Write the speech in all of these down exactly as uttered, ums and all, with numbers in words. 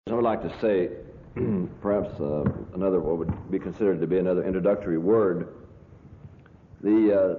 I would like to say perhaps uh, another, what would be considered to be another introductory word. The, uh,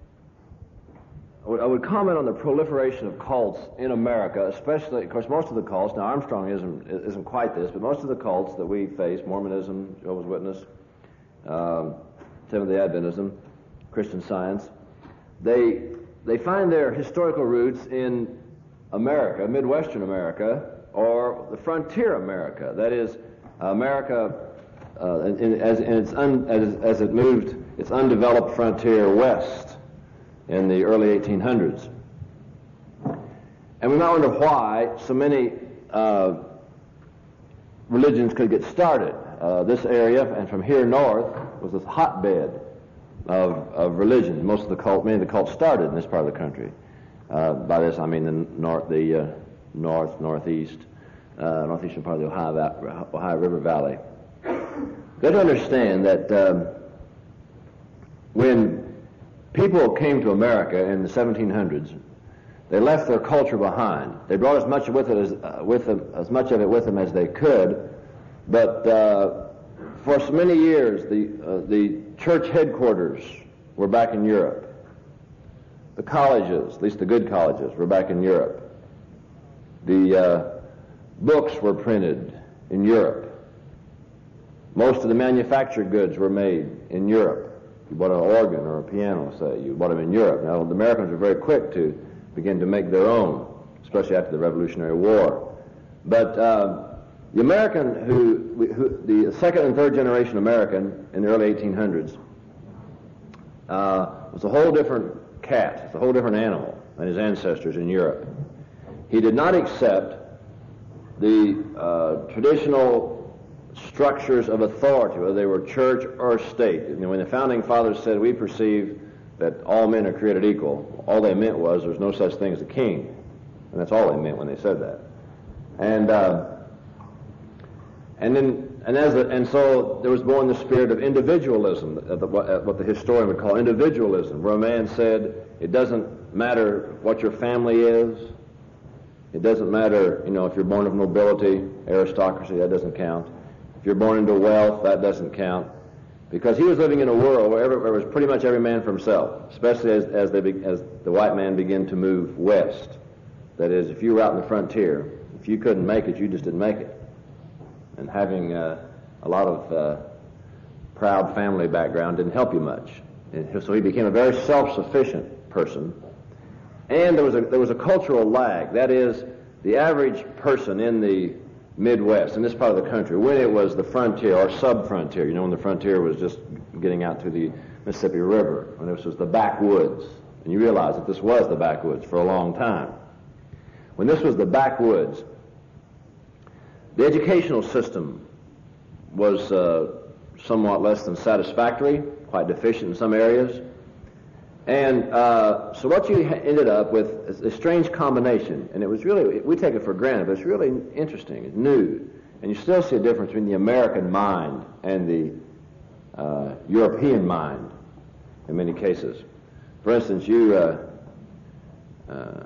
I, would, I would comment on the proliferation of cults in America, especially, of course, most of the cults, now Armstrong isn't, isn't quite this, but most of the cults that we face, Mormonism, Jehovah's Witness, um, Seventh-day Adventism, Christian Science, they, they find their historical roots in America, Midwestern America, or the frontier America, that is, America uh, in, in, as, in its un, as, as it moved its undeveloped frontier west in the early eighteen hundreds. And we might wonder why so many uh, religions could get started. Uh, this area, and from here north, was a hotbed of, of religion. Most of the cult, many of the cults started in this part of the country. Uh, by this I mean the north, the uh, north, northeast, uh, northeastern part of the Ohio, Ohio River Valley. You have to understand that um, when people came to America in the seventeen hundreds, they left their culture behind. They brought as much with it as uh, with them, as much of it with them as they could, but uh, for so many years, the uh, the church headquarters were back in Europe. The colleges, at least the good colleges, were back in Europe. The uh, books were printed in Europe. Most of the manufactured goods were made in Europe. You bought an organ or a piano, say, you bought them in Europe. Now, the Americans were very quick to begin to make their own, especially after the Revolutionary War. But uh, the American who, who, the second and third generation American in the early eighteen hundreds uh, was a whole different cat. It's a whole different animal than his ancestors in Europe. He did not accept the uh, traditional structures of authority, whether they were church or state. You know, when the founding fathers said, we perceive that all men are created equal, all they meant was there's no such thing as a king. And that's all they meant when they said that. And uh, and then and as a, and so there was born the spirit of individualism, what the historian would call individualism, where a man said, it doesn't matter what your family is. It doesn't matter, you know, if you're born of nobility, aristocracy, that doesn't count. If you're born into wealth, that doesn't count. Because he was living in a world where, every, where it was pretty much every man for himself, especially as, as, they, as the white man began to move west. That is, if you were out in the frontier, if you couldn't make it, you just didn't make it. And having uh, a lot of uh, proud family background didn't help you much. And so he became a very self-sufficient person. And there was a there was a cultural lag. That is, the average person in the Midwest, in this part of the country, when it was the frontier or sub-frontier, you know, when the frontier was just getting out to the Mississippi River, when this was the backwoods, and you realize that this was the backwoods for a long time. When this was the backwoods, the educational system was uh, somewhat less than satisfactory, quite deficient in some areas. And uh, so what you ha- ended up with is a strange combination, and it was really, we take it for granted, but it's really interesting, it's new, and you still see a difference between the American mind and the uh, European mind in many cases. For instance, you, uh, uh,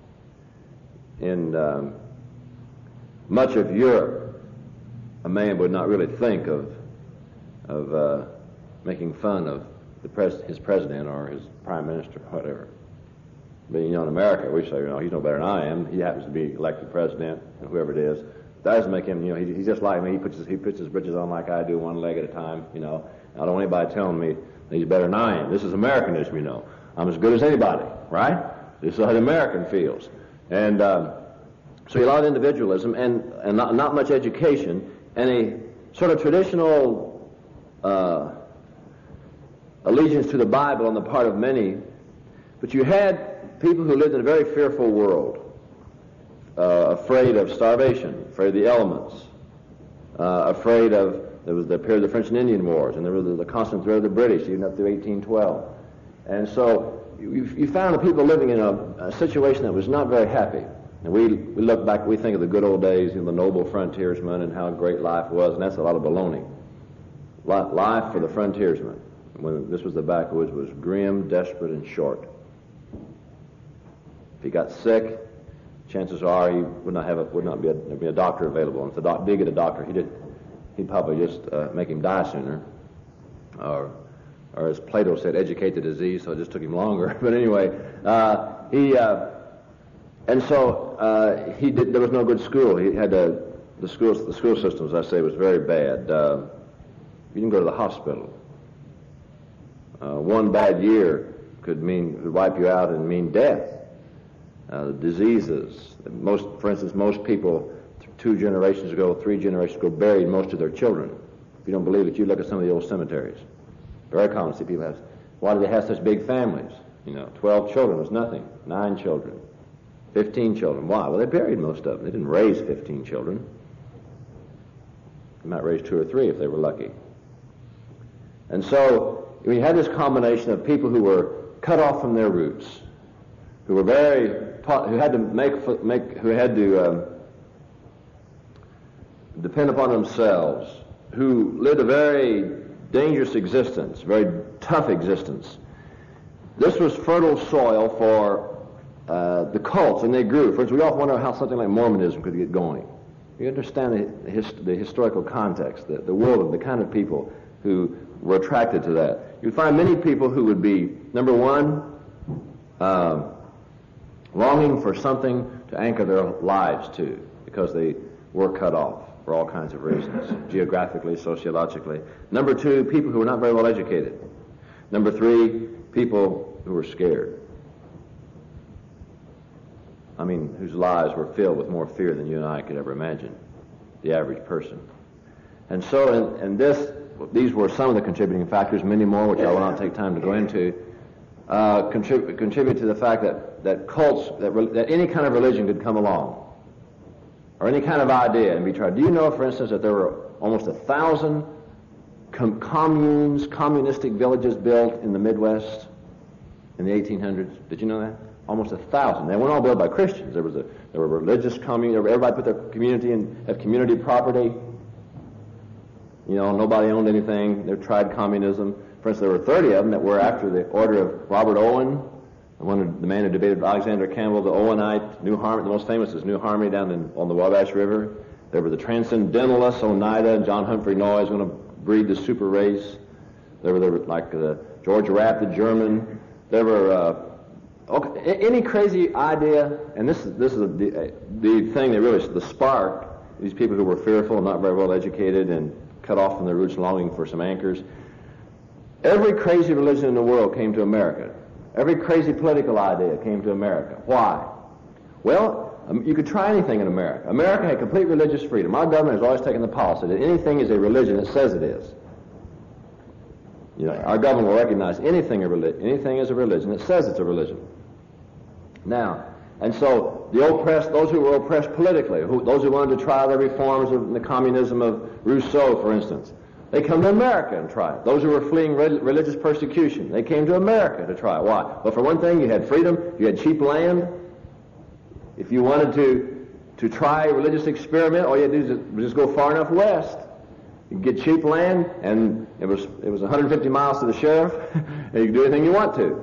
in um, much of Europe, a man would not really think of, of uh, making fun of the pres- his president or his prime minister or whatever. But, you know, in America, we say, you know, he's no better than I am. He happens to be elected president, and whoever it is. That doesn't make him, you know, he, he's just like me. He puts his, he puts his britches on like I do, one leg at a time, you know. I don't want anybody telling me that he's better than I am. This is Americanism, you know. I'm as good as anybody, right? This is how the American feels. And um, so a lot of individualism and, and not, not much education and a sort of traditional uh, allegiance to the Bible on the part of many, but you had people who lived in a very fearful world, uh, afraid of starvation, afraid of the elements, uh, afraid of, there was the period of the French and Indian Wars, and there was the, the constant threat of the British, even up to eighteen twelve. And so you, you found the people living in a, a situation that was not very happy. And we, we look back, we think of the good old days, you know, the noble frontiersmen and how great life was, and that's a lot of baloney. Life for the frontiersmen, when this was the backwoods, was grim, desperate, and short. If you got sick, chances are he would not have a, would not be a, be a doctor available. And if the doc did get a doctor, he did, he'd probably just uh, make him die sooner, or, or as Plato said, educate the disease. So it just took him longer. But anyway, uh, he uh, and so uh, he did. There was no good school. He had to, the schools. The school system, as I say, was very bad. Uh, you didn't go to the hospital. Uh, one bad year could mean could wipe you out and mean death. Uh, diseases. Most, for instance, most people two generations ago, three generations ago, buried most of their children. If you don't believe it, you look at some of the old cemeteries. Very common to see people have. Why do they have such big families? You know, twelve children was nothing. Nine children, fifteen children. Why? Well, they buried most of them. They didn't raise fifteen children. They might raise two or three if they were lucky. And so we had this combination of people who were cut off from their roots, who were very, who had to make, make who had to um, depend upon themselves, who lived a very dangerous existence, very tough existence. This was fertile soil for uh, the cults, and they grew. For instance, we often wonder how something like Mormonism could get going. You understand the, his, the historical context, the, the world, the kind of people who were attracted to that. You'd find many people who would be, number one, uh, longing for something to anchor their lives to, because they were cut off for all kinds of reasons, geographically, sociologically. Number two, people who were not very well educated. Number three, people who were scared. I mean, whose lives were filled with more fear than you and I could ever imagine, the average person. And so, and, and this, these were some of the contributing factors, many more, which I will not take time to go into, uh, contrib contribute to the fact that, that cults, that, re that any kind of religion could come along, or any kind of idea and be tried. Do you know, for instance, that there were almost a thousand com communes, communistic villages built in the Midwest in the eighteen hundreds? Did you know that? Almost a thousand. They weren't all built by Christians. There was a there were religious commune. Everybody put their community in, had community property. You know, nobody owned anything. They tried communism. For instance, there were thirty of them that were after the order of Robert Owen, the one who, the man who debated Alexander Campbell, the Owenite, New Harmony. The most famous is New Harmony down in, on the Wabash River. There were the Transcendentalists, Oneida, and John Humphrey Noyes going to breed the super race. There were, there were like uh, George Rapp, the German. There were uh, okay, any crazy idea, and this is this is the uh, the thing that really the spark. These people who were fearful and not very well educated and cut off from their roots, longing for some anchors. Every crazy religion in the world came to America. Every crazy political idea came to America. Why? Well, um, you could try anything in America. America had complete religious freedom. Our government has always taken the policy that anything is a religion that says it is. You know, our government will recognize anything a religion, anything is a religion that says it's a religion. Now, and so the oppressed, those who were oppressed politically, who, those who wanted to try the reforms of the communism of Rousseau, for instance, they come to America and try it. Those who were fleeing re religious persecution, they came to America to try it. Why? Well, for one thing, you had freedom, you had cheap land. If you wanted to, to try a religious experiment, all you had to do was just go far enough west. You could get cheap land, and it was, it was one hundred fifty miles to the sheriff, and you could do anything you want to.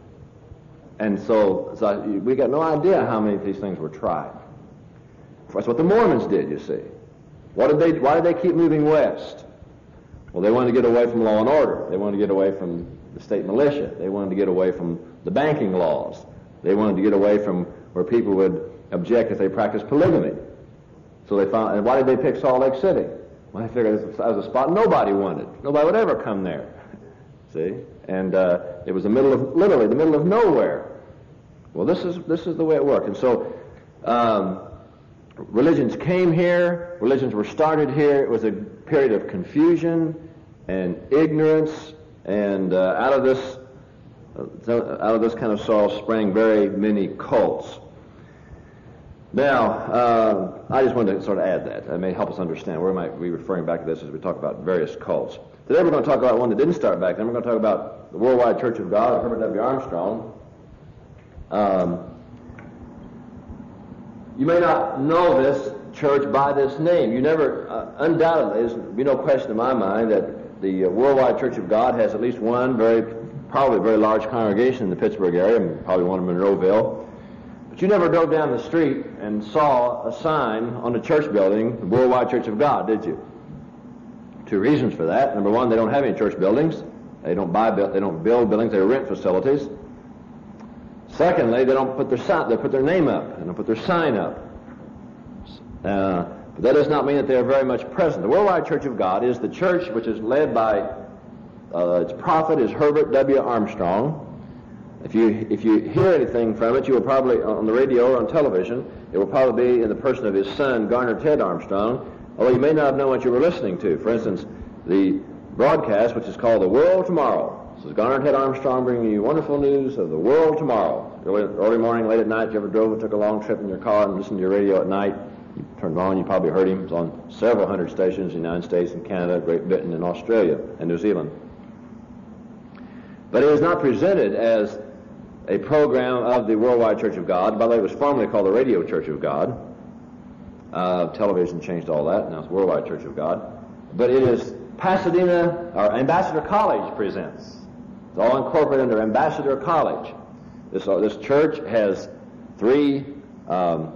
And so, so we got no idea how many of these things were tried. That's what the Mormons did, you see. What did they, why did they keep moving west? Well, they wanted to get away from law and order. They wanted to get away from the state militia. They wanted to get away from the banking laws. They wanted to get away from where people would object if they practiced polygamy. So they found, and why did they pick Salt Lake City? Well, they figured that was a spot nobody wanted. Nobody would ever come there. See? And uh, it was the middle of, literally, the middle of nowhere. Well, this is, this is the way it worked. And so, um, religions came here, religions were started here. It was a period of confusion and ignorance, and uh, out of this, uh, out of this kind of soil sprang very many cults. Now, uh, I just wanted to sort of add that. That may help us understand. We might be referring back to this as we talk about various cults. Today we're going to talk about one that didn't start back then. We're going to talk about the Worldwide Church of God, Herbert W. Armstrong. Um, you may not know this church by this name. You never, uh, undoubtedly, there's be no question in my mind that the uh, Worldwide Church of God has at least one very, probably very large congregation in the Pittsburgh area, and probably one in Monroeville. But you never drove down the street and saw a sign on the church building, the Worldwide Church of God, did you? Two reasons for that. Number one, they don't have any church buildings. They don't buy, they don't build buildings. They rent facilities. Secondly, they don't put their sign, they put their name up and they put their sign up. Uh, but that does not mean that they are very much present. The Worldwide Church of God is the church which is led by uh, its prophet is Herbert W. Armstrong. If you if you hear anything from it, you will probably on the radio or on television. It will probably be in the person of his son, Garner Ted Armstrong. Although you may not have known what you were listening to. For instance, the broadcast, which is called "The World Tomorrow." This is Garner Ted Armstrong bringing you wonderful news of the world tomorrow. Early, early morning, late at night, if you ever drove and took a long trip in your car and listened to your radio at night, you turned it on, you probably heard him. It's on several hundred stations in the United States and Canada, Great Britain, and Australia, and New Zealand. But it was not presented as a program of the Worldwide Church of God. By the way, it was formerly called the Radio Church of God. Uh, television changed all that. Now it's Worldwide Church of God. But it is Pasadena, or Ambassador College presents. It's all incorporated under Ambassador College. This, uh, this church has three um,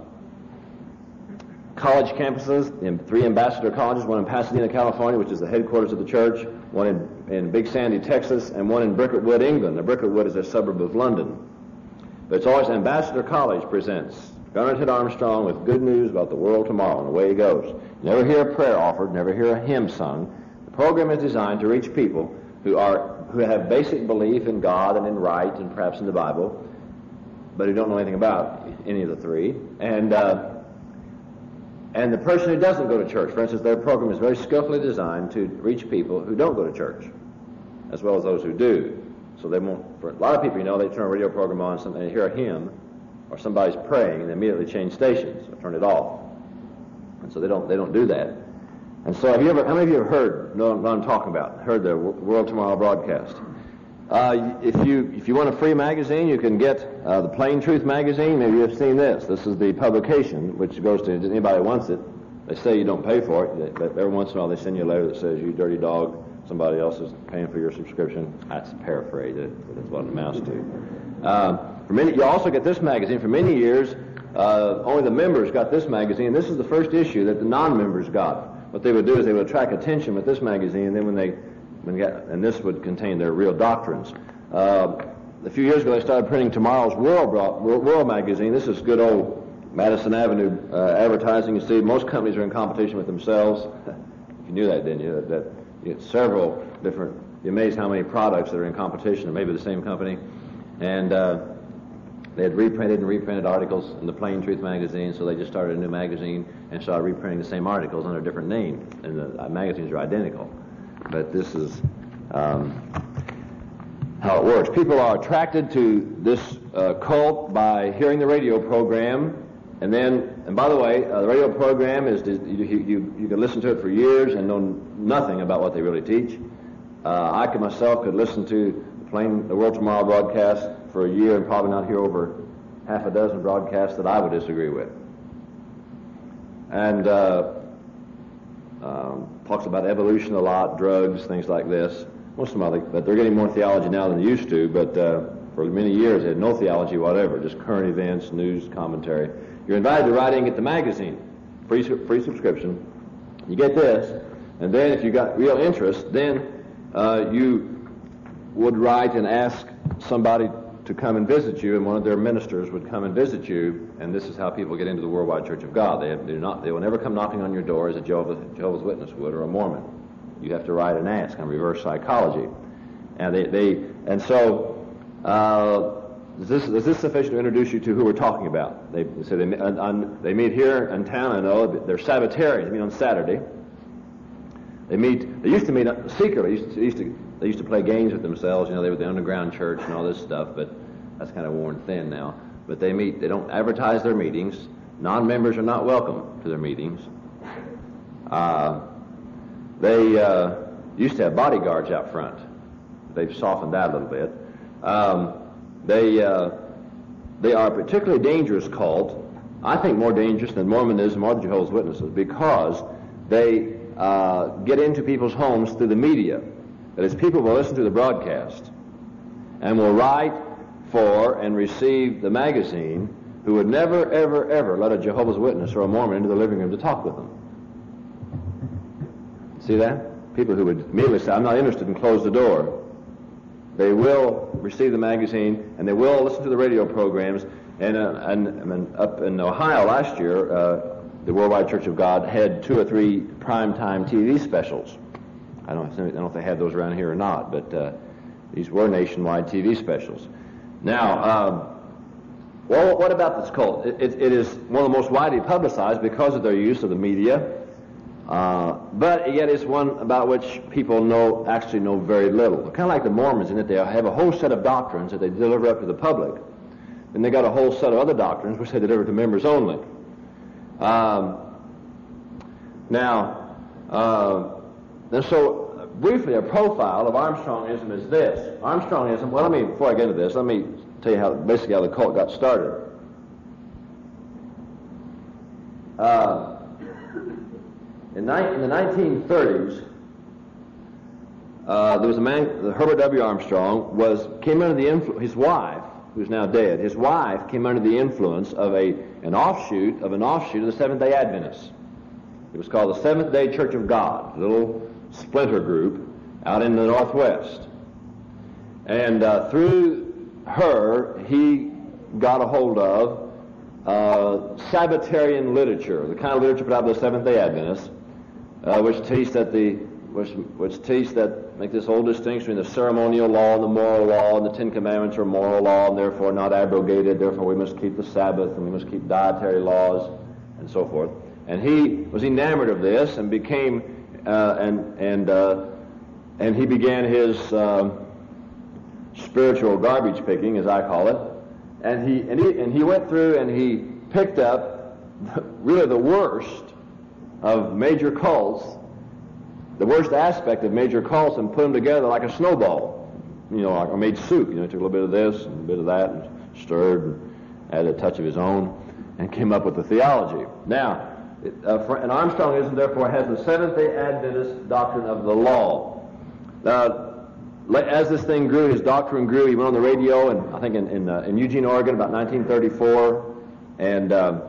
college campuses, in three ambassador colleges, one in Pasadena, California, which is the headquarters of the church, one in, in Big Sandy, Texas, and one in Bricket Wood, England. Now, Bricket Wood is a suburb of London. But it's always Ambassador College presents Garner Ted Armstrong with good news about the world tomorrow, and away he goes. You never hear a prayer offered, never hear a hymn sung. The program is designed to reach people who are who have basic belief in God and in right and perhaps in the Bible, but who don't know anything about any of the three. And uh, and the person who doesn't go to church, for instance, their program is very skillfully designed to reach people who don't go to church, as well as those who do. So they won't. For a lot of people, you know, they turn a radio program on, and they hear a hymn, or somebody's praying, and they immediately change stations or turn it off. And so they don't they don't do that. And so have you ever, how many of you have heard, know what I'm talking about, heard the World Tomorrow broadcast? Uh, if you if you want a free magazine, you can get uh, the Plain Truth magazine. Maybe you've seen this. This is the publication, which goes to anybody who wants it. They say you don't pay for it, but every once in a while they send you a letter that says, you dirty dog, somebody else is paying for your subscription. That's a paraphrase, but that's what it amounts to. Uh, for many, you also get this magazine. For many years, uh, only the members got this magazine. This is the first issue that the non-members got. What they would do is they would attract attention with this magazine, and then when they, when they got, and this would contain their real doctrines. Uh, a few years ago, they started printing Tomorrow's World, World magazine. This is good old Madison Avenue uh, advertising. You see, most companies are in competition with themselves. You knew that, didn't you? That, that you get several different. You're amazed how many products that are in competition, or maybe the same company. And uh, they had reprinted and reprinted articles in the Plain Truth magazine, so they just started a new magazine and started reprinting the same articles under a different name. And the uh, magazines are identical. But this is um, how it works. People are attracted to this uh, cult by hearing the radio program, and then, and by the way, uh, the radio program is, you, you, you can listen to it for years and know nothing about what they really teach. Uh, I could myself could listen to the, Plain, the World Tomorrow broadcast for a year and probably not hear over half a dozen broadcasts that I would disagree with. And uh, um, talks about evolution a lot, drugs, things like this. Most of them, but they're getting more theology now than they used to, but uh, for many years they had no theology whatever, just current events, news, commentary. You're invited to write in and get the magazine, free, free subscription. You get this, and then if you got real interest, then uh, you would write and ask somebody to come and visit you, and one of their ministers would come and visit you, and this is how people get into the Worldwide Church of God. They, have, they, do not, they will never come knocking on your door as a Jehovah's, Jehovah's Witness would or a Mormon. You have to write and ask on reverse psychology. And they, they and so, uh, is this, is this sufficient to introduce you to who we're talking about? They, so they, on, on, they meet here in town, I know, they're Sabbatarians. They meet on Saturday. They meet, they used to meet secretly. They used to, used to, they used to play games with themselves. You know, they were the underground church and all this stuff, but that's kind of worn thin now. But they meet, they don't advertise their meetings. Non-members are not welcome to their meetings. Uh, they uh, used to have bodyguards out front. They've softened that a little bit. Um, they, uh, they are a particularly dangerous cult. I think more dangerous than Mormonism or the Jehovah's Witnesses, because they uh, get into people's homes through the media. That is, people will listen to the broadcast and will write for and receive the magazine, who who would never, ever, ever let a Jehovah's Witness or a Mormon into the living room to talk with them. See that? People who would immediately say, I'm not interested, and close the door. They will receive the magazine, and they will listen to the radio programs. And, uh, and, and up in Ohio last year, uh, the Worldwide Church of God had two or three primetime T V specials. I don't, I don't know if they had those around here or not, but uh, these were nationwide T V specials. Now, um, well, what about this cult? It, it, it is one of the most widely publicized because of their use of the media, uh, but yet it's one about which people know actually know very little. Kind of like the Mormons in that they have a whole set of doctrines that they deliver up to the public, and they got a whole set of other doctrines which they deliver to members only. Um, now, uh, and so uh, briefly, a profile of Armstrongism is this. Armstrongism, well, let me, before I get into this, let me tell you how, basically how the cult got started. Uh, in, ni- in the nineteen thirties, uh, there was a man, Herbert W. Armstrong, was, came under the influence, his wife, who's now dead, his wife came under the influence of a, an offshoot of an offshoot of the Seventh-day Adventists. It was called the Seventh-day Church of God, a little splinter group out in the Northwest. And uh, through her, he got a hold of uh, Sabbatarian literature, the kind of literature put out by the Seventh-day Adventists, uh, which teach that the which which teach that make this old distinction between the ceremonial law and the moral law, and the Ten Commandments are moral law and therefore not abrogated. Therefore, we must keep the Sabbath and we must keep dietary laws and so forth. And he was enamored of this and became uh, and and uh, and he began his uh, spiritual garbage picking, as I call it. And he and he and he went through and he picked up really the worst of major cults, the worst aspect of major cults, and put them together like a snowball. You know, like I made soup. You know, took a little bit of this and a bit of that and stirred and added a touch of his own and came up with the theology. Now, it, uh, for, and Armstrongism, therefore, has the Seventh-day Adventist doctrine of the law. Uh, as this thing grew, his doctrine grew. He went on the radio, and I think in in, uh, in Eugene, Oregon, about nineteen thirty-four, and uh,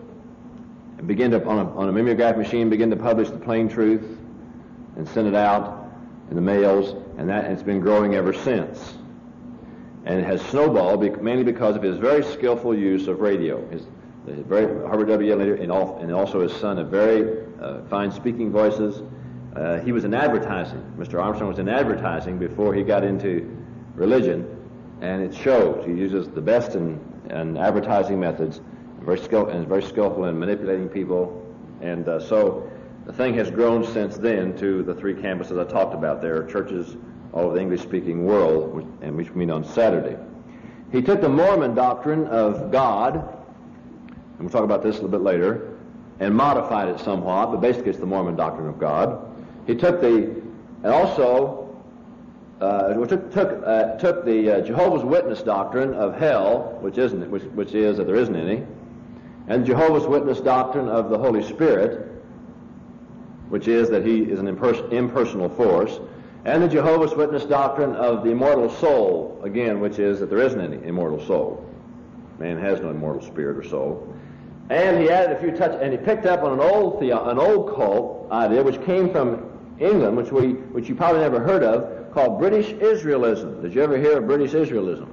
began to on a, on a mimeograph machine begin to publish the plain truth and send it out in the mails, and that it's been growing ever since. And it has snowballed mainly because of his very skillful use of radio. His, his very Herbert W. later, and, all, and also his son, have very uh, fine speaking voices. Uh, he was in advertising. Mister Armstrong was in advertising before he got into religion, and it shows. He uses the best in, in advertising methods, very skill, and is very skillful in manipulating people, and uh, so the thing has grown since then to the three campuses I talked about. There are churches all over the English-speaking world, which, and which we meet on Saturday. He took the Mormon doctrine of God, and we'll talk about this a little bit later, and modified it somewhat, but basically it's the Mormon doctrine of God. He took the, and also, uh, took took, uh, took the uh, Jehovah's Witness doctrine of hell, which isn't, which, which is that there isn't any, and Jehovah's Witness doctrine of the Holy Spirit, which is that he is an impers- impersonal force, and the Jehovah's Witness doctrine of the immortal soul, again, which is that there isn't any immortal soul. Man has no immortal spirit or soul. And he added a few touches, and he picked up on an old theo- an old cult idea, which came from England, which we which you probably never heard of, called British Israelism. Did you ever hear of British Israelism?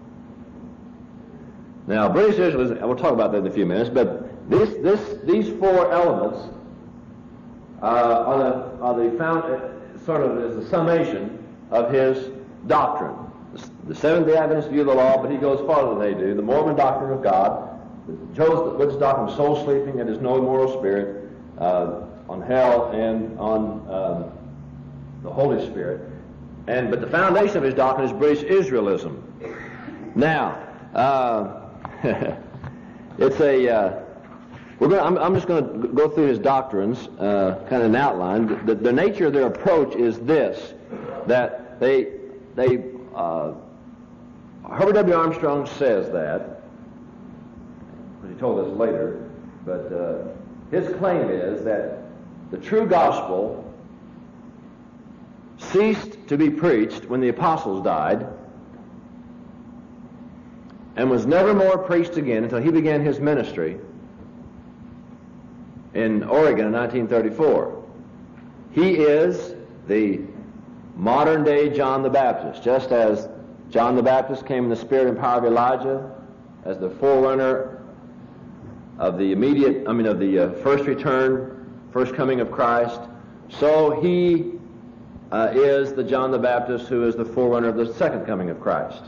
Now, British Israelism, and we'll talk about that in a few minutes, but this this these four elements uh, are the are the found uh, sort of as the summation of his doctrine. The, the Seventh-day Adventist view of the law, but he goes farther than they do. The Mormon doctrine of God, the Jehovah's Witness doctrine of soul sleeping, and there's no immortal spirit, uh, on hell, and on um, the Holy Spirit. And but the foundation of his doctrine is British Israelism. Now, uh, it's a. Uh, we're going. I'm, I'm just going to go through his doctrines, uh, kind of an outline. The, the nature of their approach is this: that they they. Uh, Herbert W. Armstrong says that. He told us later, but uh, his claim is that the true gospel ceased to be preached when the apostles died, and was never more preached again until he began his ministry in Oregon in nineteen thirty-four. He is the modern-day John the Baptist, just as John the Baptist came in the spirit and power of Elijah as the forerunner of the immediate, I mean, of the uh, first return, first coming of Christ. So he uh, is the John the Baptist who is the forerunner of the second coming of Christ.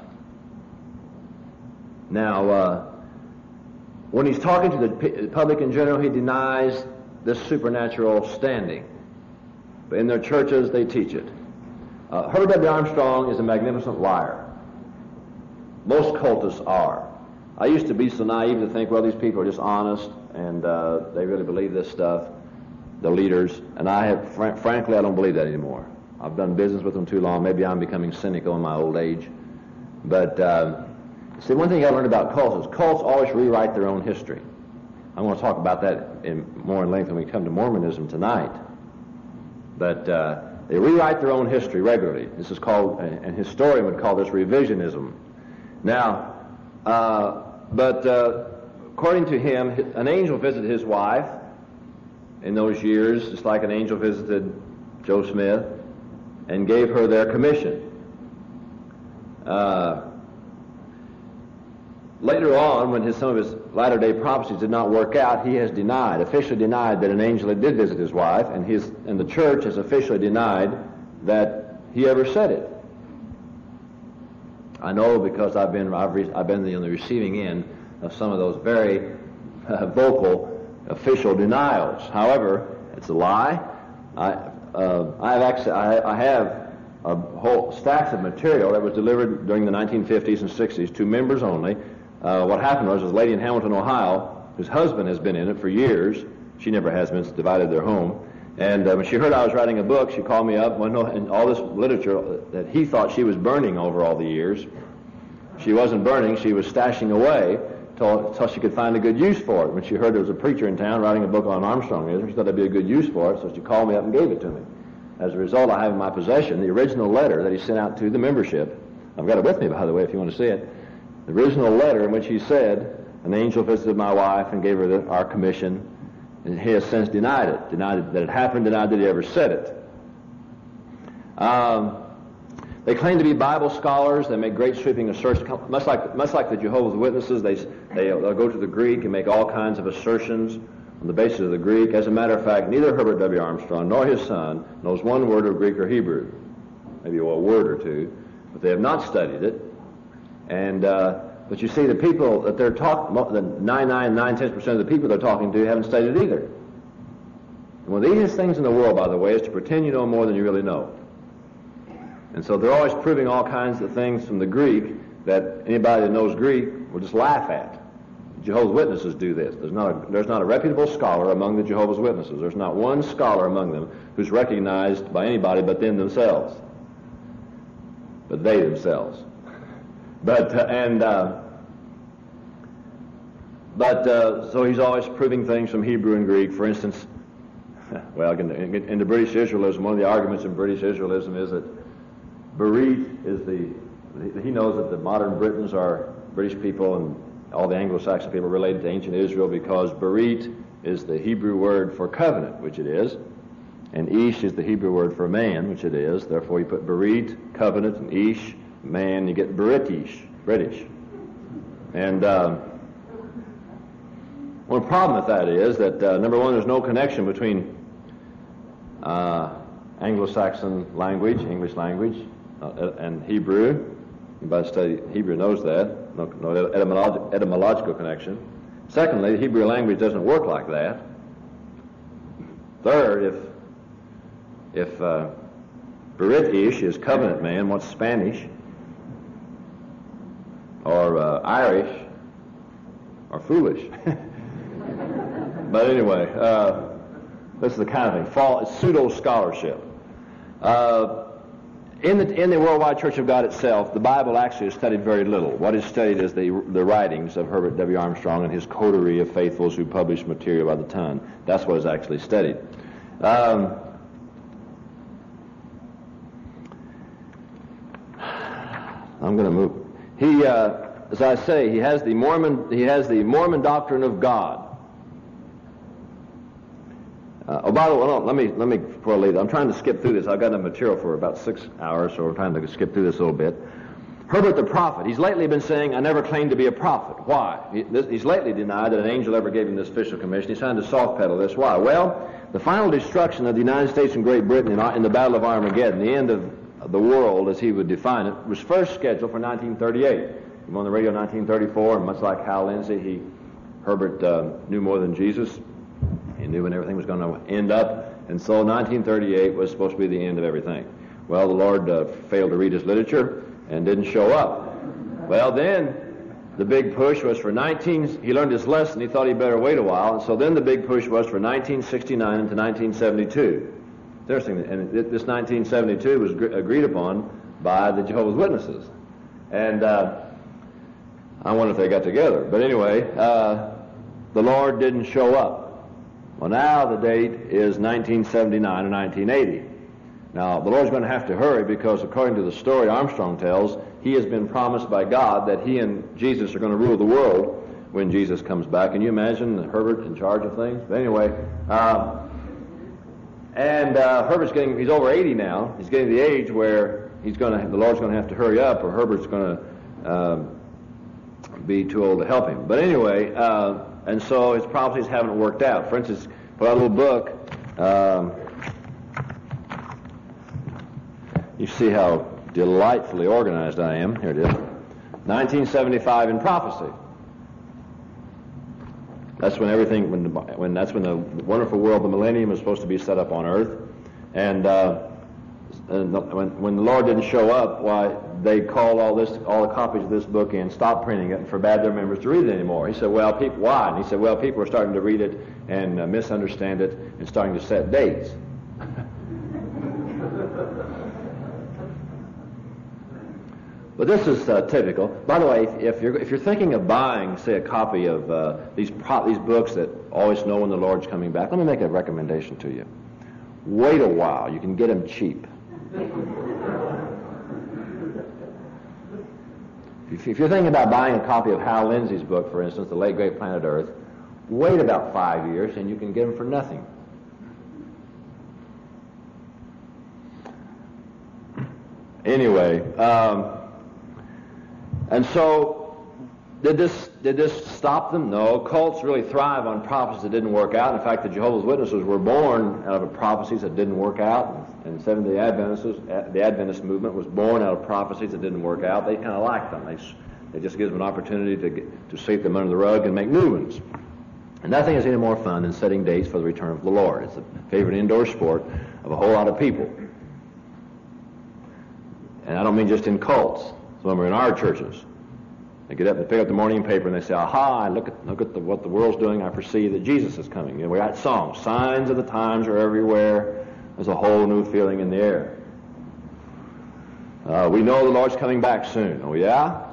Now, uh, when he's talking to the p- public in general, he denies this supernatural standing. But in their churches, they teach it. Uh, Herbert W. Armstrong is a magnificent liar. Most cultists are. I used to be so naive to think, well, these people are just honest, and uh, they really believe this stuff, the leaders. And I have, fr- frankly, I don't believe that anymore. I've done business with them too long. Maybe I'm becoming cynical in my old age. But uh, see, one thing I learned about cults is cults always rewrite their own history. I'm going to talk about that in more in length when we come to Mormonism tonight. But uh, they rewrite their own history regularly. This is called, an historian would call this revisionism. Now, uh, but uh, according to him, an angel visited his wife in those years, just like an angel visited Joe Smith, and gave her their commission. Uh, later on, when his, some of his latter-day prophecies did not work out, he has denied, officially denied that an angel did visit his wife, and, his, and the church has officially denied that he ever said it. I know because I've been I've, re, I've been on the receiving end of some of those very uh, vocal official denials. However, it's a lie. I uh, I have access, I, I have a whole stacks of material that was delivered during the nineteen fifties and sixties to members only. Uh, what happened was, this lady in Hamilton, Ohio, whose husband has been in it for years. She never has been. It's divided their home. And uh, when she heard I was writing a book, she called me up, well, no, and all this literature that he thought she was burning over all the years. She wasn't burning, she was stashing away until she could find a good use for it. When she heard there was a preacher in town writing a book on Armstrongism, she thought that'd be a good use for it, so she called me up and gave it to me. As a result, I have in my possession the original letter that he sent out to the membership. I've got it with me, by the way, if you want to see it. The original letter in which he said, an angel visited my wife and gave her the, our commission, and he has since denied it, denied that it happened, denied that he ever said it. Um, they claim to be Bible scholars. They make great sweeping assertions, much like much like the Jehovah's Witnesses. They they they'll go to the Greek and make all kinds of assertions on the basis of the Greek. As a matter of fact, neither Herbert W. Armstrong nor his son knows one word of Greek or Hebrew, maybe a word or two, but they have not studied it. And uh, but you see, the people that they're talking, the ninety-nine, nine-tenths percent of the people they're talking to haven't studied it either. And one of the easiest things in the world, by the way, is to pretend you know more than you really know. And so they're always proving all kinds of things from the Greek that anybody that knows Greek will just laugh at. Jehovah's Witnesses do this. There's not a, there's not a reputable scholar among the Jehovah's Witnesses. There's not one scholar among them who's recognized by anybody but them themselves. But they themselves. But, uh, and, uh, but, uh, so he's always proving things from Hebrew and Greek. For instance, well, in, in, in the British Israelism, one of the arguments in British Israelism is that Berit is the, he knows that the modern Britons are British people and all the Anglo-Saxon people related to ancient Israel because Berit is the Hebrew word for covenant, which it is, and Ish is the Hebrew word for man, which it is. Therefore, you put Berit, covenant, and Ish, man, you get British, British. And uh, one problem with that is that, uh, number one, there's no connection between uh, Anglo-Saxon language, English language, uh, and Hebrew. Anybody study Hebrew knows that. No, no etymolog- etymological connection. Secondly, the Hebrew language doesn't work like that. Third, if if uh, Berit-ish is covenant man, what's Spanish, or uh, Irish, or foolish. But anyway, uh, this is the kind of thing. Fall, it's pseudo-scholarship. Uh, in, the, in the Worldwide Church of God itself, the Bible actually is studied very little. What is studied is the, the writings of Herbert W. Armstrong and his coterie of faithfuls who published material by the ton. That's what is actually studied. Um, I'm going to move. He, uh, as I say, he has the Mormon, he has the Mormon doctrine of God. Uh, oh, by the way, no, let me, let me, before I leave, I'm trying to skip through this. I've got enough material for about six hours, so we're trying to skip through this a little bit. Herbert the prophet, he's lately been saying, I never claimed to be a prophet. Why? He, this, he's lately denied that an angel ever gave him this official commission. He's trying to soft pedal this. Why? Well, the final destruction of the United States and Great Britain in, in the Battle of Armageddon, the end of the world, as he would define it, was first scheduled for nineteen thirty-eight. He was on the radio in nineteen thirty-four, and much like Hal Lindsey, he, Herbert uh, knew more than Jesus. He knew when everything was going to end up, and so nineteen thirty-eight was supposed to be the end of everything. Well, the Lord uh, failed to read his literature and didn't show up. Well, then the big push was for nineteen. He learned his lesson. He thought he'd better wait a while, and so then the big push was for nineteen sixty-nine into nineteen seventy-two. It's interesting, and this nineteen seventy-two was gr- agreed upon by the Jehovah's Witnesses, and uh, I wonder if they got together. But anyway, uh, the Lord didn't show up. Well, now the date is nineteen seventy-nine or nineteen eighty. Now, the Lord's going to have to hurry because, according to the story Armstrong tells, he has been promised by God that he and Jesus are going to rule the world when Jesus comes back. Can you imagine Herbert in charge of things? But anyway, uh, and uh, Herbert's getting, he's over eighty now. He's getting to the age where he's going to, the Lord's going to have to hurry up, or Herbert's going to uh, be too old to help him. But anyway, uh, and so his prophecies haven't worked out. For instance, put out a little book. Um, You see how delightfully organized I am. Here it is. nineteen seventy-five in prophecy. That's when everything, when, when that's when the wonderful world, the millennium, is supposed to be set up on earth. And, uh, and when, when the Lord didn't show up, why, they called all this, all the copies of this book in, stopped printing it, and forbade their members to read it anymore. He said, well, people, why? And he said, well, people are starting to read it and uh, misunderstand it and starting to set dates. But this is uh, typical. By the way, if, if you're if you're thinking of buying, say, a copy of uh, these pro- these books that always know when the Lord's coming back, let me make a recommendation to you. Wait a while. You can get them cheap. if, if you're thinking about buying a copy of Hal Lindsey's book, for instance, The Late Great Planet Earth, wait about five years and you can get them for nothing. Anyway. Um, And so, did this did this stop them? No. Cults really thrive on prophecies that didn't work out. In fact, the Jehovah's Witnesses were born out of prophecies that didn't work out. And Seventh-day Adventists, the Adventist movement was born out of prophecies that didn't work out. They kind of like them. They, they just give them an opportunity to get, to sweep them under the rug and make new ones. And nothing is any more fun than setting dates for the return of the Lord. It's a favorite indoor sport of a whole lot of people. And I don't mean just in cults. Some of them are in our churches. They get up and pick up the morning paper and they say, aha, look at look at the, what the world's doing. I perceive that Jesus is coming. You know, we got songs. Signs of the times are everywhere. There's a whole new feeling in the air. Uh, we know the Lord's coming back soon. Oh, yeah?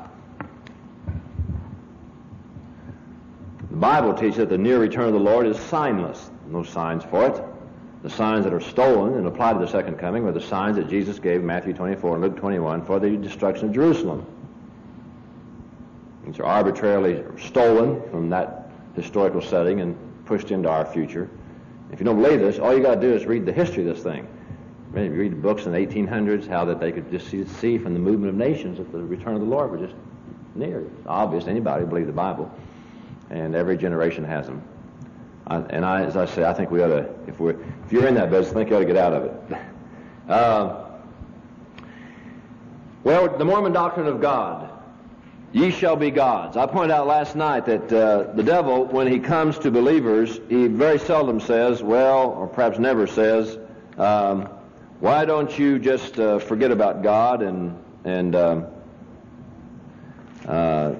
The Bible teaches that the near return of the Lord is signless. No signs for it. The signs that are stolen and applied to the second coming were the signs that Jesus gave, Matthew twenty-four and Luke twenty-one, for the destruction of Jerusalem. These are arbitrarily stolen from that historical setting and pushed into our future. If you don't believe this, all you got to do is read the history of this thing. Maybe read the books in the eighteen hundreds, how that they could just see, see from the movement of nations that the return of the Lord was just near. It's obvious. Anybody would believe the Bible. And every generation has them. I, and I, as I say, I think we ought to, if we're, if you're in that business, I think you ought to get out of it. Uh, well, the Mormon doctrine of God, ye shall be gods. I pointed out last night that uh, the devil, when he comes to believers, he very seldom says, well, or perhaps never says, um, why don't you just uh, forget about God and and um, uh,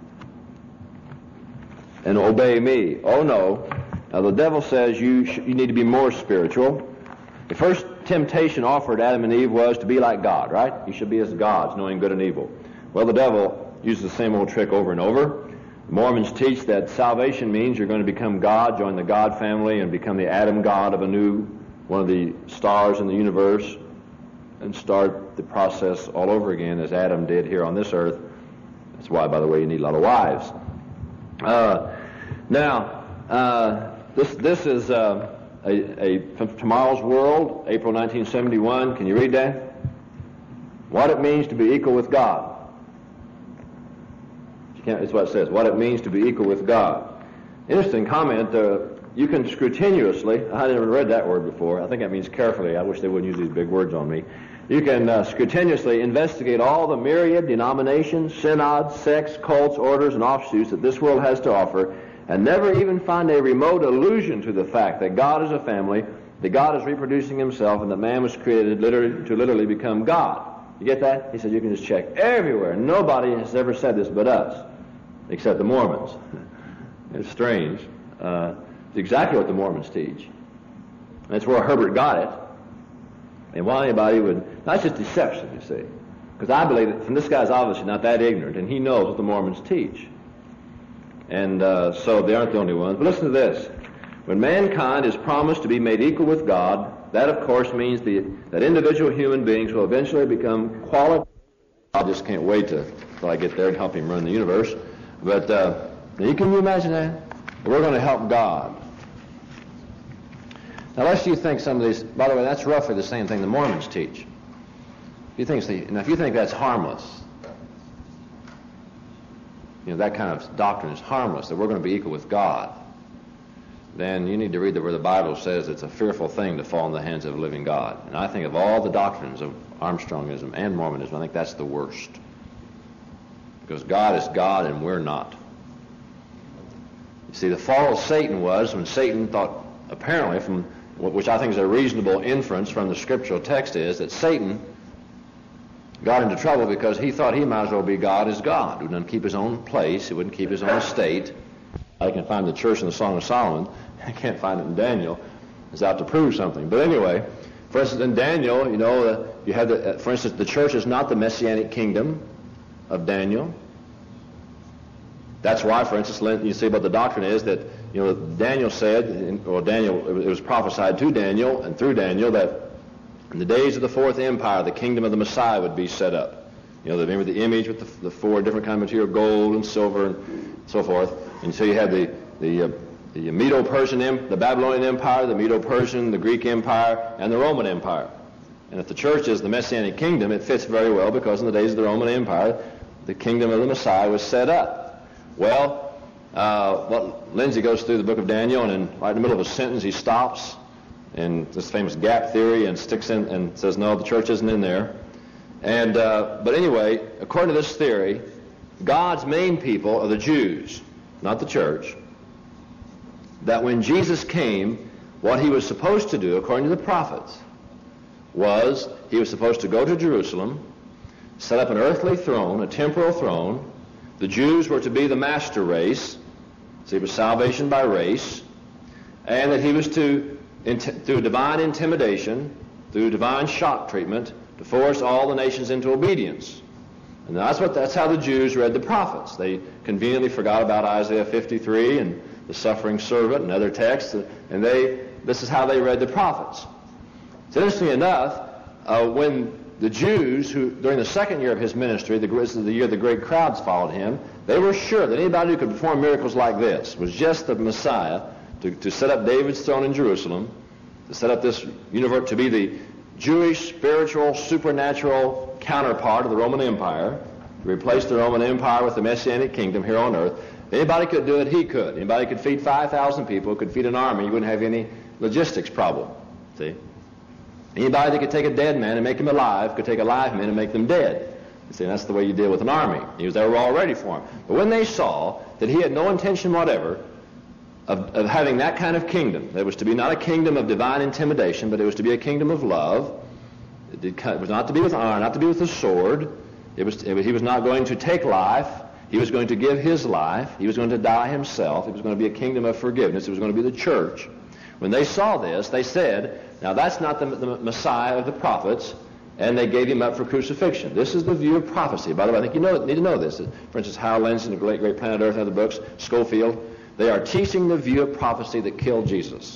and obey me? Oh no. Now, the devil says you sh- you need to be more spiritual. The first temptation offered Adam and Eve was to be like God, right? You should be as gods, knowing good and evil. Well, the devil uses the same old trick over and over. The Mormons teach that salvation means you're going to become God, join the God family, and become the Adam God of a new, one of the stars in the universe, and start the process all over again as Adam did here on this earth, That's why, by the way, you need a lot of wives. Uh, now, uh, this this is uh, a, a from Tomorrow's World, April nineteen seventy-one. Can you read that? What it means to be equal with God. You can't, that's what it says. What it means to be equal with God. Interesting comment. Uh, you can scrupulously. I never read that word before. I think that means carefully. I wish they wouldn't use these big words on me. You can uh, scrupulously investigate all the myriad denominations, synods, sects, cults, orders, and offshoots that this world has to offer, and never even find a remote allusion to the fact that God is a family, that God is reproducing himself, and that man was created literally, to literally become God. You get that? He said you can just check everywhere. Nobody has ever said this but us, except the Mormons. It's strange. Uh, it's exactly what the Mormons teach. That's where Herbert got it. And why anybody would... That's just deception, you see. Because I believe that this guy's obviously not that ignorant, and he knows what the Mormons teach. And uh, so they aren't the only ones. But listen to this. When mankind is promised to be made equal with God, that, of course, means the, that individual human beings will eventually become qualified. I just can't wait to, till I get there and help him run the universe. But uh, you can you imagine that? We're going to help God. Now, lest you think some of these, by the way, that's roughly the same thing the Mormons teach. If you think, now, if you think that's harmless, you know, that kind of doctrine is harmless, that we're going to be equal with God, then you need to read the, where the Bible says it's a fearful thing to fall in the hands of a living God. And I think of all the doctrines of Armstrongism and Mormonism, I think that's the worst. Because God is God and we're not. You see, the fall of Satan was when Satan thought, apparently, from which I think is a reasonable inference from the scriptural text, is that Satan got into trouble because he thought he might as well be God as God. He wouldn't keep his own place. He wouldn't keep his own estate. I can find the church in the Song of Solomon. I can't find it in Daniel. It's out to prove something. But anyway, for instance, in Daniel, you know, uh, you have the, uh, for instance, the church is not the Messianic kingdom of Daniel. That's why, for instance, you see what the doctrine is that, you know, Daniel said, or Daniel, it was prophesied to Daniel and through Daniel that in the days of the fourth empire, the kingdom of the Messiah would be set up. You know, remember the image with the, the four different kind of material, gold and silver and so forth. And so you have the the, uh, the Medo-Persian, the Babylonian Empire, the Medo-Persian, the Greek Empire, and the Roman Empire. And if the church is the Messianic kingdom, it fits very well because in the days of the Roman Empire, the kingdom of the Messiah was set up. Well, uh, well, Lindsay goes through the book of Daniel, and in, right in the middle of a sentence, he stops, and this famous gap theory, and sticks in and says, no, the church isn't in there. And uh, but anyway, according to this theory, God's main people are the Jews, not the church. That when Jesus came, what he was supposed to do, according to the prophets, was he was supposed to go to Jerusalem, set up an earthly throne, a temporal throne. The Jews were to be the master race, so it was salvation by race, and that he was to, through divine intimidation, through divine shock treatment, to force all the nations into obedience. And that's what that's how the Jews read the prophets. They conveniently forgot about Isaiah fifty-three and the suffering servant and other texts, and they this is how they read the prophets. So interestingly enough, uh, when the Jews, who during the second year of his ministry, the, this is the year the great crowds followed him, they were sure that anybody who could perform miracles like this was just the Messiah to, to set up David's throne in Jerusalem, to set up this universe, to be the Jewish, spiritual, supernatural counterpart of the Roman Empire, to replace the Roman Empire with the Messianic kingdom here on earth. If anybody could do it, he could. Anybody could feed five thousand people, could feed an army, you wouldn't have any logistics problem. See? Anybody that could take a dead man and make him alive could take a live man and make them dead. You see, that's the way you deal with an army. He was there all ready for him. But when they saw that he had no intention whatever of, of having that kind of kingdom, it was to be not a kingdom of divine intimidation, but it was to be a kingdom of love. It, did, it was not to be with iron, not to be with the sword. It was, it, he was not going to take life. He was going to give his life. He was going to die himself. It was going to be a kingdom of forgiveness. It was going to be the church. When they saw this, they said, now that's not the, the Messiah of the prophets, and they gave him up for crucifixion. This is the view of prophecy. By the way, I think you know, need to know this. For instance, Hal Lindsey, the great, great Planet Earth, and other books, Schofield, they are teaching the view of prophecy that killed Jesus.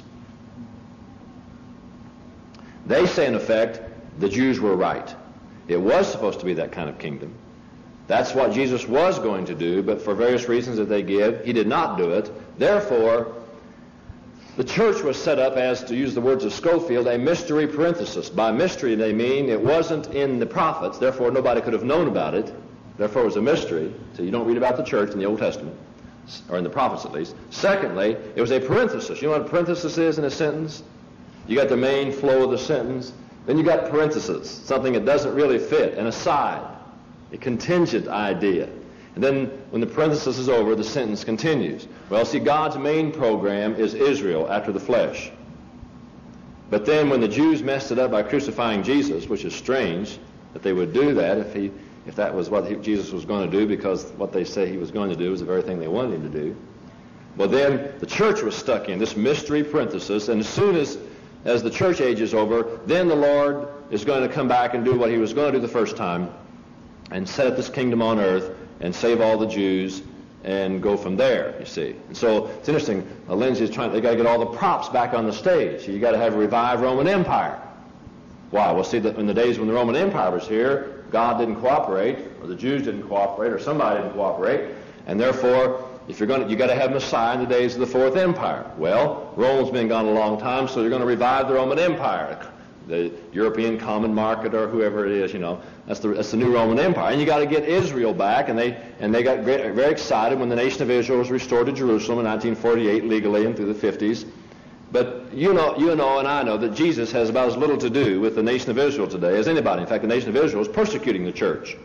They say, in effect, the Jews were right. It was supposed to be that kind of kingdom. That's what Jesus was going to do, but for various reasons that they give, he did not do it. Therefore, the church was set up as, to use the words of Schofield, a mystery parenthesis. By mystery, they mean it wasn't in the prophets, therefore nobody could have known about it. Therefore, it was a mystery, so you don't read about the church in the Old Testament, or in the prophets at least. Secondly, it was a parenthesis. You know what a parenthesis is in a sentence? You got the main flow of the sentence, then you got parentheses, something that doesn't really fit, an aside, a contingent idea. And then when the parenthesis is over, the sentence continues. Well, see, God's main program is Israel after the flesh. But then when the Jews messed it up by crucifying Jesus, which is strange that they would do that if he, if that was what he, Jesus was going to do, because what they say he was going to do was the very thing they wanted him to do. Well, then the church was stuck in this mystery parenthesis, and as soon as, as the church age is over, then the Lord is going to come back and do what he was going to do the first time, and set up this kingdom on earth, and save all the Jews, and go from there, you see. And so it's interesting, uh, Lindsay is trying, they got to get all the props back on the stage. You got to have a revived Roman Empire. Why? Well, see, that in the days when the Roman Empire was here, God didn't cooperate, or the Jews didn't cooperate, or somebody didn't cooperate, and therefore, if you're going to, you got to have Messiah in the days of the Fourth Empire. Well, Rome's been gone a long time, so you're going to revive the Roman Empire, the European Common Market, or whoever it is, you know. That's the, that's the new Roman Empire. And you got to get Israel back, and they and they got great, very excited when the nation of Israel was restored to Jerusalem in nineteen forty-eight legally and through the fifties. But you know, you know and I know that Jesus has about as little to do with the nation of Israel today as anybody. In fact, the nation of Israel is persecuting the church.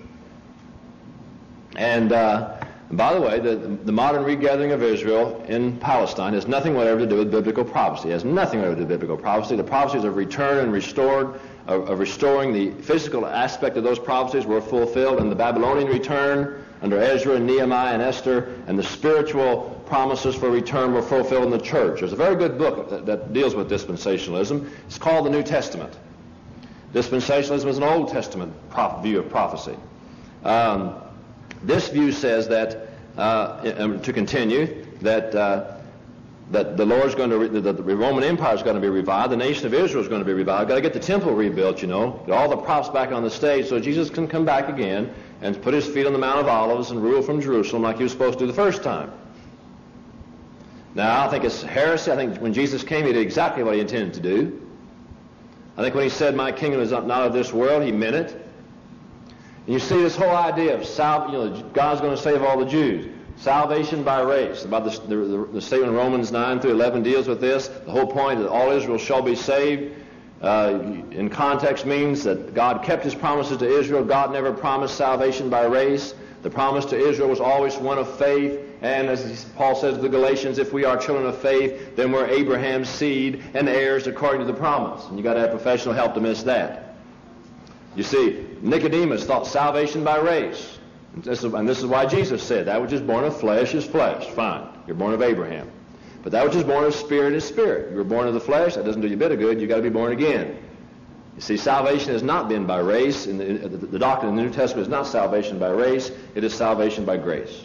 And uh, by the way, the, the modern regathering of Israel in Palestine has nothing whatever to do with biblical prophecy. It has nothing whatever to do with biblical prophecy. The prophecies of return and restored, of, of restoring the physical aspect of those prophecies were fulfilled in the Babylonian return under Ezra and Nehemiah and Esther, and the spiritual promises for return were fulfilled in the church. There's a very good book that, that deals with dispensationalism. It's called the New Testament. Dispensationalism is an Old Testament prof- view of prophecy. Um, This view says that, uh, to continue, that uh, that the Lord's going to, re- that the Roman Empire is going to be revived, the nation of Israel is going to be revived. Got to get the temple rebuilt, you know, get all the props back on the stage so Jesus can come back again and put his feet on the Mount of Olives and rule from Jerusalem like he was supposed to do the first time. Now, I think it's heresy. I think when Jesus came, he did exactly what he intended to do. I think when he said, "My kingdom is not of this world," he meant it. And you see this whole idea of sal- you know, God's going to save all the Jews. Salvation by race. About the, the, the statement in Romans nine through eleven deals with this. The whole point that all Israel shall be saved uh, in context means that God kept his promises to Israel. God never promised salvation by race. The promise to Israel was always one of faith. And as Paul says to the Galatians, if we are children of faith, then we're Abraham's seed and heirs according to the promise. And you've got to have professional help to miss that. You see, Nicodemus thought salvation by race. And this, is, and this is why Jesus said, that which is born of flesh is flesh. Fine, you're born of Abraham. But that which is born of spirit is spirit. You were born of the flesh, that doesn't do you a bit of good. You've got to be born again. You see, salvation has not been by race. In the, in the, the doctrine in the New Testament is not salvation by race. It is salvation by grace.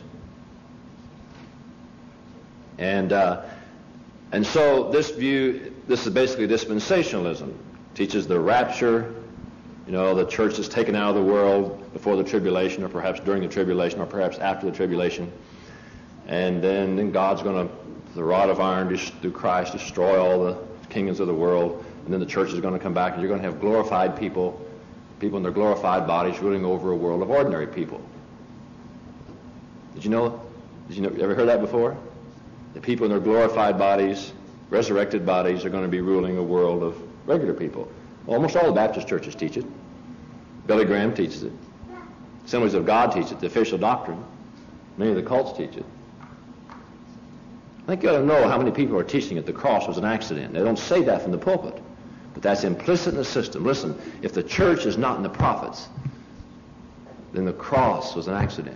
And, uh, and so this view, this is basically dispensationalism. It teaches the rapture. You know, the church is taken out of the world before the tribulation, or perhaps during the tribulation, or perhaps after the tribulation. And then, then God's going to, the rod of iron through Christ, destroy all the kingdoms of the world. And then the church is going to come back, and you're going to have glorified people, people in their glorified bodies ruling over a world of ordinary people. Did you know? Did you know, ever heard that before? The people in their glorified bodies, resurrected bodies, are going to be ruling a world of regular people. Well, almost all the Baptist churches teach it. Billy Graham teaches it. Assemblies of God teach it, the official doctrine. Many of the cults teach it. I think you ought to know how many people are teaching that the cross was an accident. They don't say that from the pulpit, but that's implicit in the system. Listen, if the church is not in the prophets, then the cross was an accident.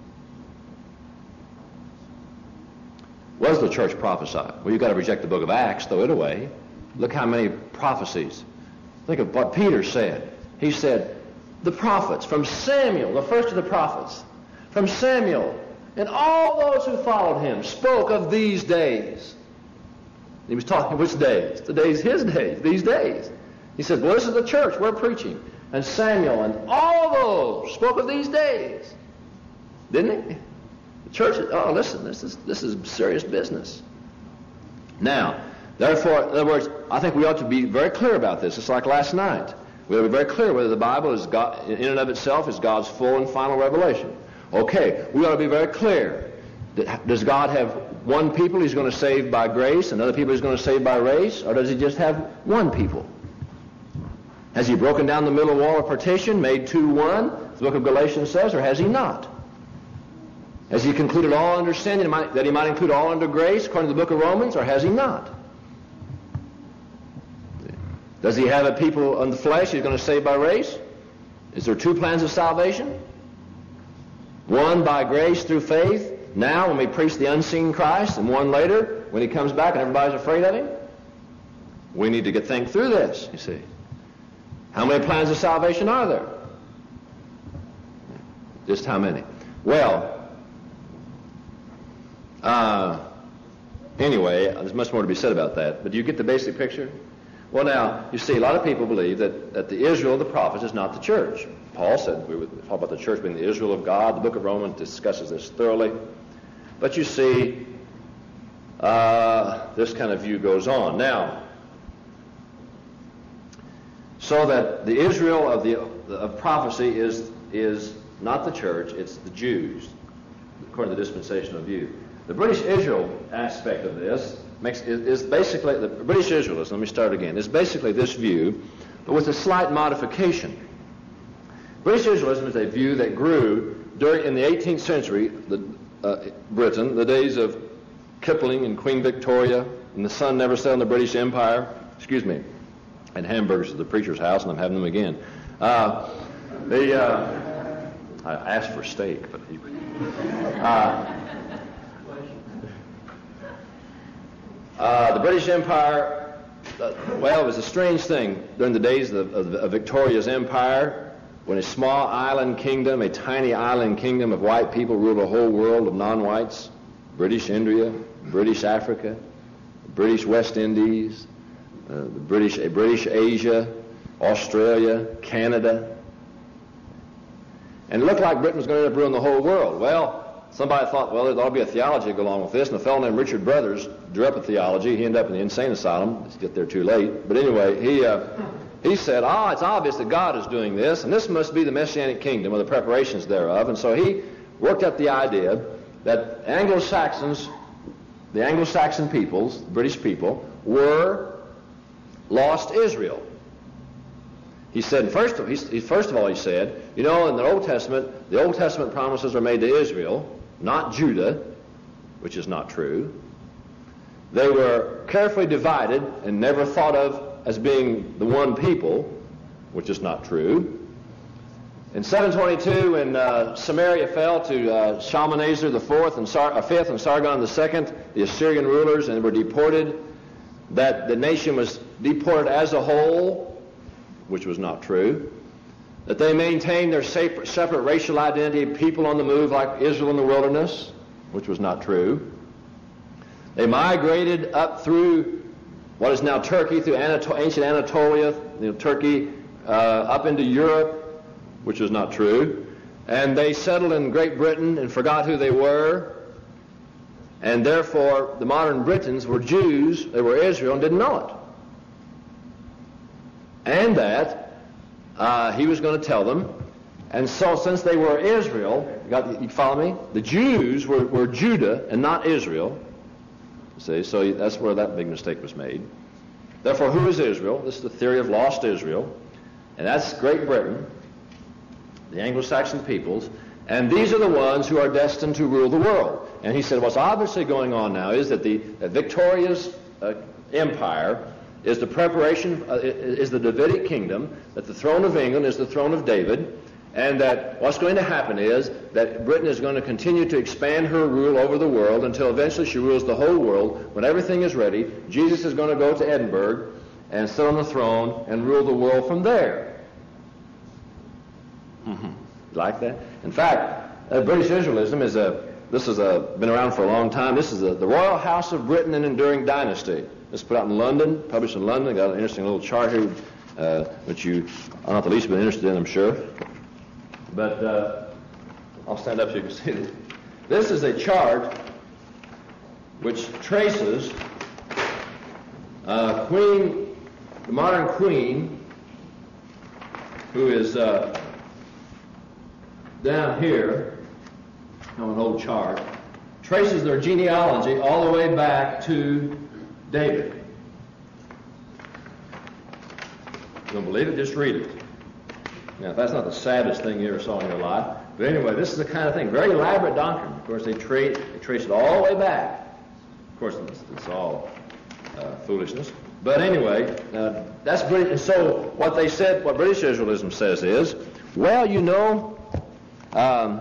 Was the church prophesied? Well, you've got to reject the book of Acts, throw it away. Look how many prophecies. Think of what Peter said. He said, the prophets, from Samuel, the first of the prophets, from Samuel, and all those who followed him spoke of these days. He was talking which days? The days, his days, these days. He said, well, this is the church we're preaching. And Samuel and all those spoke of these days. Didn't he? The church, oh, listen, this is, this is serious business. Now, therefore, in other words, I think we ought to be very clear about this. It's like last night. We ought to be very clear whether the Bible is God, in and of itself is God's full and final revelation. Okay, we ought to be very clear. Does God have one people he's going to save by grace and other people he's going to save by race? Or does he just have one people? Has he broken down the middle wall of partition, made two one, the book of Galatians says, or has he not? Has he concluded all understanding that he might include all under grace, according to the book of Romans, or has he not? Does he have a people on the flesh he's going to save by race? Is there two plans of salvation? One by grace through faith, now when we preach the unseen Christ, and one later when he comes back and everybody's afraid of him? We need to get think through this, you see. How many plans of salvation are there? Just how many? Well, uh, anyway, there's much more to be said about that, but do you get the basic picture? Well, now, you see, a lot of people believe that, that the Israel of the prophets is not the church. Paul said we would talk about the church being the Israel of God. The book of Romans discusses this thoroughly. But you see, uh, this kind of view goes on. Now, so that the Israel of the of prophecy is is not the church, it's the Jews, according to the dispensational view. The British Israel aspect of this makes is, is basically the British Israelism. Let me start again. Is basically this view, but with a slight modification. British Israelism is a view that grew during in the eighteenth century, the, uh, Britain, the days of Kipling and Queen Victoria, and the sun never set on the British Empire. Excuse me. And hamburgers at the preacher's house, and I'm having them again. Uh, the uh, I asked for steak, but he. Uh, uh, the British Empire, uh, well, it was a strange thing during the days of, of, of Victoria's Empire, when a small island kingdom, a tiny island kingdom of white people ruled a whole world of non-whites. British India, British Africa, British West Indies. Uh, the British, uh, British Asia, Australia, Canada. And it looked like Britain was going to end up ruining the whole world. Well, somebody thought, well, there ought to be a theology to go along with this, and a fellow named Richard Brothers drew up a theology. He ended up in the insane asylum. Let's get there too late. But anyway, he uh, he said, ah, it's obvious that God is doing this, and this must be the Messianic kingdom, or the preparations thereof. And so he worked up the idea that Anglo-Saxons, the Anglo-Saxon peoples, the British people, were lost Israel. He said, first of, he, first of all, he said, you know, in the Old Testament, the Old Testament promises are made to Israel, not Judah, which is not true. They were carefully divided and never thought of as being the one people, which is not true. In seven twenty-two, when uh, Samaria fell to uh, Shalmaneser the fourth and Sar- uh, fifth and Sargon the second, the Assyrian rulers, and were deported, that the nation was deported as a whole, which was not true, that they maintained their separate, separate racial identity, people on the move like Israel in the wilderness, which was not true. They migrated up through what is now Turkey, through Anato- ancient Anatolia, you know, Turkey, uh, up into Europe, which was not true. And they settled in Great Britain and forgot who they were. And therefore, the modern Britons were Jews, they were Israel, and didn't know it. And that uh, he was going to tell them. And so, since they were Israel, you, got, you follow me? The Jews were, were Judah and not Israel. See, so that's where that big mistake was made. Therefore, who is Israel? This is the theory of lost Israel. And that's Great Britain, the Anglo-Saxon peoples. And these are the ones who are destined to rule the world. And he said what's obviously going on now is that the that Victoria's uh, empire is the preparation, uh, is the Davidic kingdom, that the throne of England is the throne of David, and that what's going to happen is that Britain is going to continue to expand her rule over the world until eventually she rules the whole world. When everything is ready, Jesus is going to go to Edinburgh and sit on the throne and rule the world from there. Mm-hmm. Like that? In fact, uh, British Israelism is a, this has been around for a long time. This is a, the Royal House of Britain, an enduring dynasty. This is put out in London, published in London. Got an interesting little chart here, uh, which you are not the least bit interested in, I'm sure. But uh, I'll stand up so you can see this. This is a chart which traces uh, Queen, the modern Queen, who is uh, down here on an old chart, traces their genealogy all the way back to David. You don't believe it? Just read it. Now, that's not the saddest thing you ever saw in your life. But anyway, this is the kind of thing, very elaborate doctrine. Of course, they, tra- they trace it all the way back. Of course, it's, it's all uh, foolishness. But anyway, uh, that's British. And so what they said, what British Israelism says is, well, you know, um,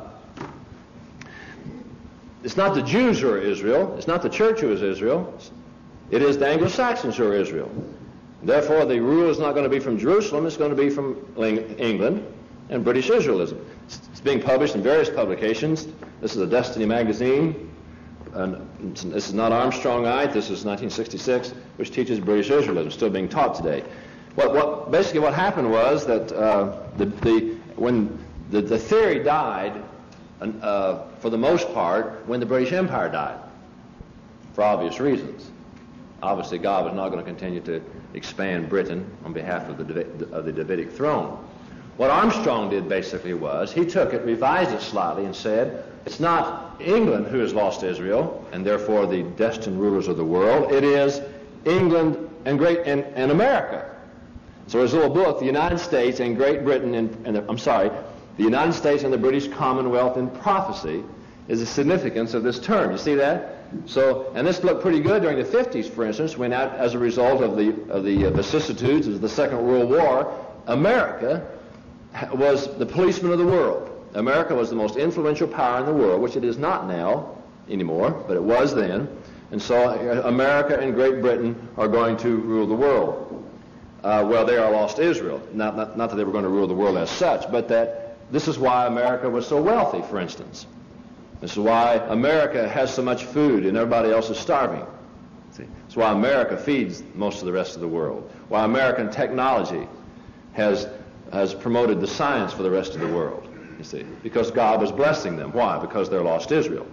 it's not the Jews who are Israel. It's not the church who is Israel. It is the Anglo-Saxons who are Israel. Therefore, the rule is not going to be from Jerusalem. It's going to be from England and British Israelism. It's being published in various publications. This is a Destiny magazine. And this is not Armstrongite. This is nineteen sixty-six, which teaches British Israelism, still being taught today. What, what basically what happened was that uh, the, the when the, the theory died, uh, for the most part, when the British Empire died, for obvious reasons. Obviously, God was not going to continue to expand Britain on behalf of the, of the Davidic throne. What Armstrong did basically was he took it, revised it slightly, and said it's not England who has lost Israel and therefore the destined rulers of the world. It is England and Great and, and America. So there's a little book, The United States and Great Britain, and, and the, I'm sorry, The United States and the British Commonwealth in Prophecy is the significance of this term. You see that? So, and this looked pretty good during the fifties, for instance, when out, as a result of the of the uh, vicissitudes of the Second World War, America was the policeman of the world. America was the most influential power in the world, which it is not now anymore, but it was then. And so America and Great Britain are going to rule the world. Uh, well, they are lost Israel. Not, not, not that they were going to rule the world as such, but that this is why America was so wealthy, for instance. This is why America has so much food and everybody else is starving. See? It's why America feeds most of the rest of the world. Why American technology has has promoted the science for the rest of the world, you see, because God was blessing them. Why? Because they're lost Israel.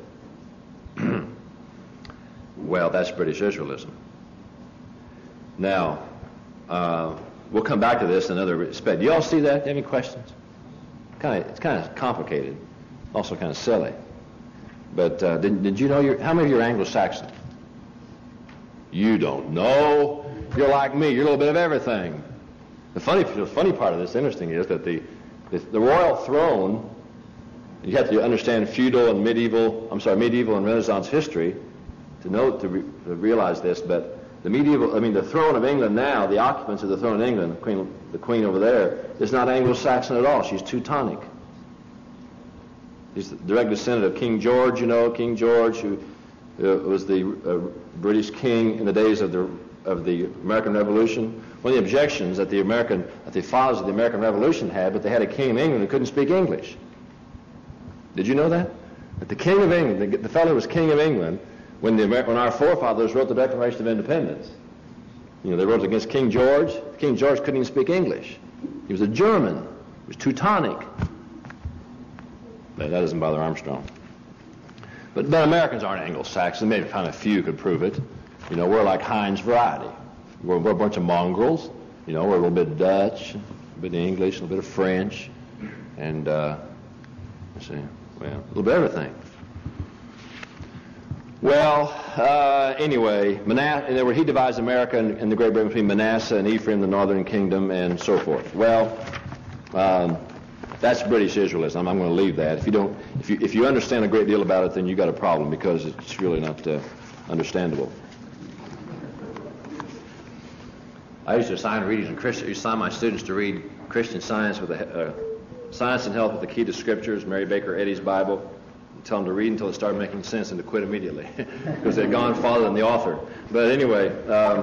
Well, that's British Israelism. Now, uh, we'll come back to this in another respect. Do you all see that? Do you have any questions? Kind of, it's kind of complicated, also kind of silly. But uh, did, did you know, your, how many of you are Anglo-Saxon? You don't know. You're like me. You're a little bit of everything. The funny, the funny part of this, interesting, is that the, the the royal throne, you have to understand feudal and medieval, I'm sorry, medieval and Renaissance history to know, to, re, to realize this, but the medieval, I mean, the throne of England now, the occupants of the throne of England, the queen, the queen over there, is not Anglo-Saxon at all. She's Teutonic. He's the direct descendant of King George, you know, King George, who uh, was the uh, British king in the days of the of the American Revolution. One of the objections that the American, that the fathers of the American Revolution had, but they had a king of England who couldn't speak English. Did you know that? That the king of England, the, the fellow who was king of England, when the when our forefathers wrote the Declaration of Independence, you know, they wrote it against King George. King George couldn't even speak English. He was a German. He was Teutonic. But that doesn't bother Armstrong. But, but Americans aren't Anglo-Saxon. Maybe kind of few could prove it. You know, we're like Heinz variety. We're, we're a bunch of mongrels. You know, we're a little bit Dutch, a bit of English, a little bit of French, and, uh, let's see, well, a little bit of everything. Well, uh, anyway, Manasseh, where he divides America and, and the Great Britain between Manasseh and Ephraim, the northern kingdom, and so forth. Well, um, that's British Israelism. I'm going to leave that. If you don't, if you if you understand a great deal about it, then you got a problem because it's really not uh, understandable. I used to assign readings in Christian. I used to assign my students to read Christian Science with a, uh, Science and Health with the Key to Scriptures, Mary Baker Eddy's Bible. And tell them to read until it started making sense and to quit immediately because they'd gone farther than the author. But anyway, um,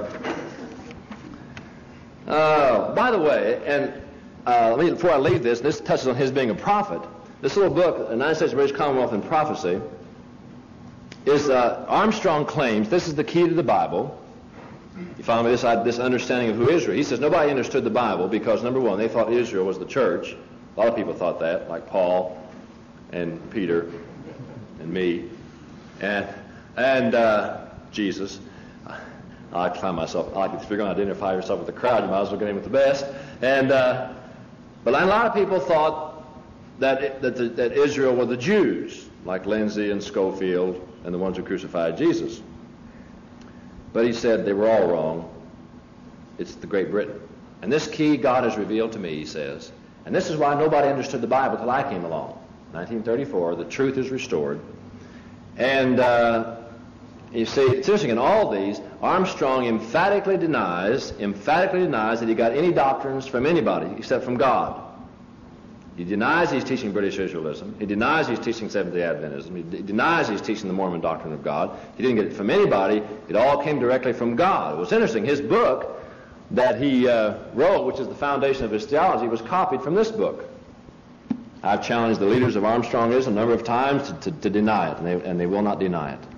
uh, by the way, and uh, let me, before I leave this, this touches on his being a prophet. This little book, The United States British Commonwealth in Prophecy, is uh, Armstrong claims this is the key to the Bible. You follow me? This, this understanding of who Israel. He says nobody understood the Bible because, number one, they thought Israel was the church. A lot of people thought that, like Paul. and Peter and me and and uh, Jesus. I find myself, I like if you're going to identify yourself with the crowd, you might as well get in with the best. And uh, but a lot of people thought that it, that, the, that Israel were the Jews, like Lindsay and Schofield and the ones who crucified Jesus. But he said they were all wrong. It's the Great Britain. And this key God has revealed to me, he says. And this is why nobody understood the Bible till I came along. nineteen thirty-four, the truth is restored. And uh, you see, it's interesting, in all these, Armstrong emphatically denies, emphatically denies that he got any doctrines from anybody except from God. He denies he's teaching British Israelism. He denies he's teaching Seventh-day Adventism. He d- denies he's teaching the Mormon doctrine of God. He didn't get it from anybody. It all came directly from God. It was interesting. His book that he uh, wrote, which is the foundation of his theology, was copied from this book. I've challenged the leaders of Armstrongism a number of times to, to, to deny it, and they, and they will not deny it.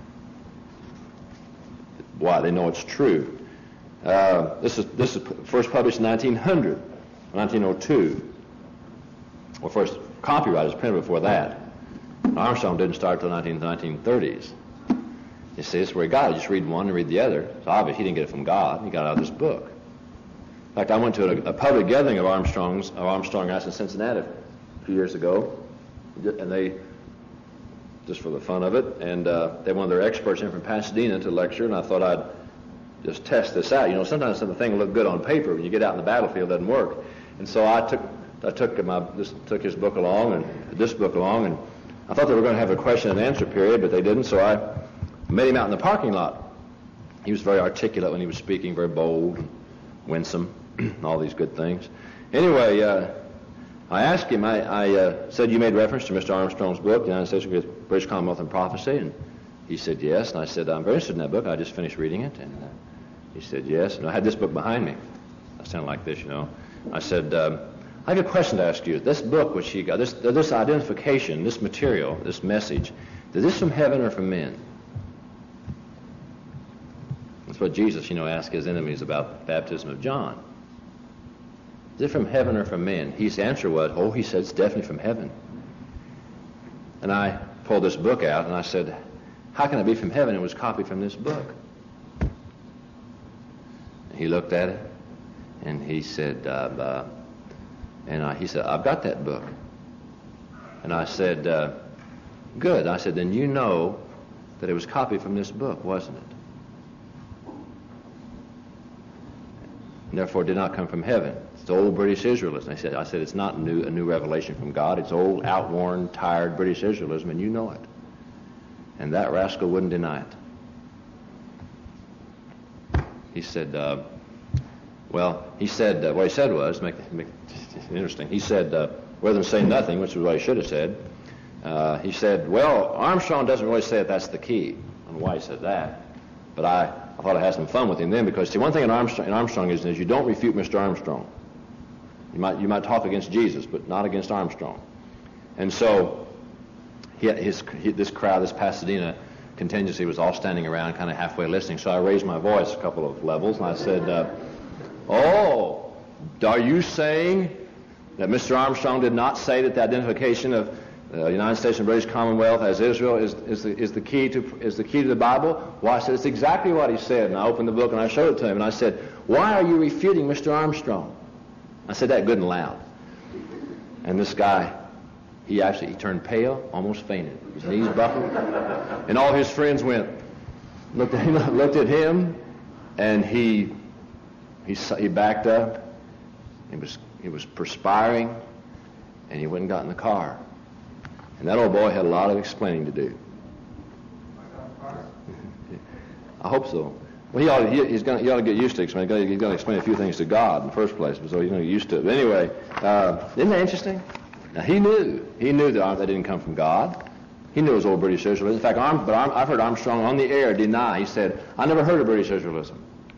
Why? They know it's true. Uh, this is this is first published in nineteen hundred, nineteen oh two. Well, first copyright is printed before that. Armstrong didn't start until nineteen, nineteen thirties. You see, it's where he got it. You just read one and read the other. It's obvious he didn't get it from God. He got it out of this book. In fact, I went to a, a public gathering of Armstrongs, of Armstrongites in Cincinnati a few years ago, and they, just for the fun of it, and uh, they had one of their experts in from Pasadena to lecture, and I thought I'd just test this out. You know, sometimes something will look good on paper. When you get out in the battlefield, it doesn't work. And so I took I took my this, took his book along and this book along, and I thought they were going to have a question and answer period, but they didn't. So I met him out in the parking lot. He was very articulate when he was speaking, very bold, and winsome, and all these good things. Anyway, uh, I asked him. I, I uh, said, "You made reference to Mister Armstrong's book, The United States of British Commonwealth and Prophecy," and he said yes. And I said, "I'm very interested in that book. I just finished reading it." And uh, he said yes. And I had this book behind me. I sound like this, you know. I said, um, "I have a question to ask you. This book, which he got, this this identification, this material, this message, is this from heaven or from men?" That's what Jesus, you know, asked his enemies about the baptism of John. Is it from heaven or from men? His answer was, oh, he said, it's definitely from heaven. And I pulled this book out and I said, how can it be from heaven? It was copied from this book. And he looked at it and he said, uh, uh, and I, he said, I've got that book. And I said, uh, good. I said, then you know that it was copied from this book, wasn't it? And therefore it did not come from heaven. It's old British Israelism. I said, I said it's not new, a new revelation from God. It's old, outworn, tired British Israelism, and you know it. And that rascal wouldn't deny it. He said, uh, well, he said, uh, what he said was, make, make it interesting, he said, uh, rather than say nothing, which is what he should have said, uh, he said, well, Armstrong doesn't really say that that's the key. I don't know why he said that, but I, I thought I had some fun with him then, because see, one thing in Armstrong, in Armstrong is, is you don't refute Mister Armstrong. You might you might talk against Jesus, but not against Armstrong. And so he, his he, this crowd, this Pasadena contingency, was all standing around, kind of halfway listening. So I raised my voice a couple of levels, and I said, uh, "Oh, are you saying that Mister Armstrong did not say that the identification of the uh, United States and British Commonwealth as Israel is, is, the, is the key to is the key to the Bible?" Well, I said, it's exactly what he said. And I opened the book and I showed it to him. And I said, why are you refuting Mister Armstrong? I said that good and loud. And this guy, he actually he turned pale, almost fainted. His knees buckled. And all his friends went, looked at him, looked at him, and he he he backed up. He was he was perspiring, and he went and got in the car. And that old boy had a lot of explaining to do. I hope so. Well, he ought to, he, he's gonna, he ought to get used to explaining. He's going to explain a few things to God in the first place, so he's going to get used to it. But anyway, uh, isn't that interesting? Now, he knew. He knew that that didn't come from God. He knew it was old British Israelism. In fact, Arm, but Arm, I've heard Armstrong on the air deny. He said, I never heard of British Israelism.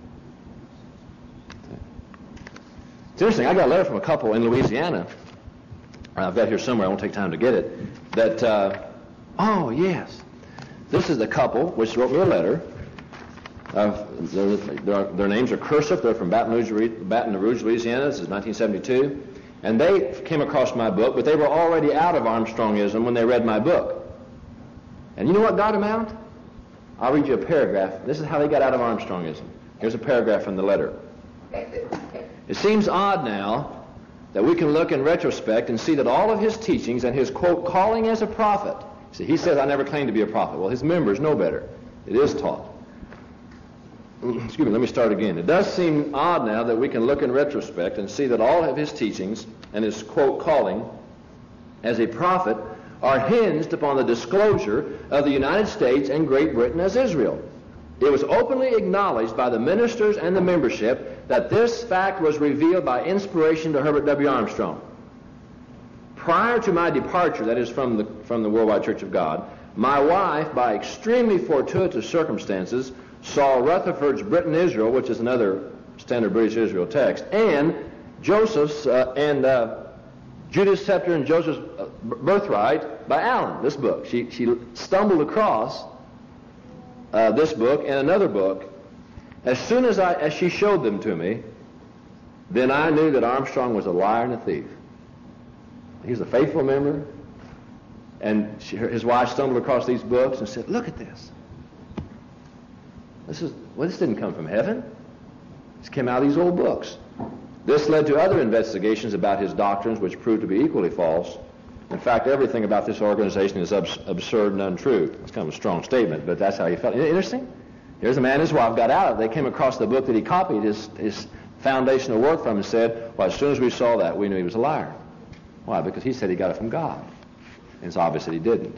It's interesting. I got a letter from a couple in Louisiana. I've got it here somewhere. I won't take time to get it. That, uh, oh, yes. This is the couple which wrote me a letter. Uh, their, their, their names are cursive. They're from Baton Rouge, Baton Rouge, Louisiana. This is nineteen seventy-two. And they came across my book, but they were already out of Armstrongism when they read my book. And you know what got them out? I'll read you a paragraph. This is how they got out of Armstrongism. Here's a paragraph from the letter. It seems odd now that we can look in retrospect and see that all of his teachings and his, quote, calling as a prophet. See, he says, I never claimed to be a prophet. Well, his members know better. It is taught. Excuse me, let me start again. It does seem odd now that we can look in retrospect and see that all of his teachings and his, quote, calling as a prophet are hinged upon the disclosure of the United States and Great Britain as Israel. It was openly acknowledged by the ministers and the membership that this fact was revealed by inspiration to Herbert W. Armstrong. Prior to my departure, that is from the, from the Worldwide Church of God, my wife, by extremely fortuitous circumstances, saw Rutherford's Britain Israel, which is another standard British Israel text, and Joseph's uh, and uh, Judas' Scepter and Joseph's uh, Birthright by Allen, this book. She, she stumbled across uh, this book and another book. As soon as, I, as she showed them to me, then I knew that Armstrong was a liar and a thief. He was a faithful member, and she, his wife stumbled across these books and said, look at this. This is, well, this didn't come from heaven. This came out of these old books. This led to other investigations about his doctrines, which proved to be equally false. In fact, everything about this organization is abs- absurd and untrue. It's kind of a strong statement, but that's how he felt. Interesting? Here's a man and his wife got out of it. They came across the book that he copied his, his foundational work from and said, well, as soon as we saw that, we knew he was a liar. Why? Because he said he got it from God. And it's obvious that he didn't.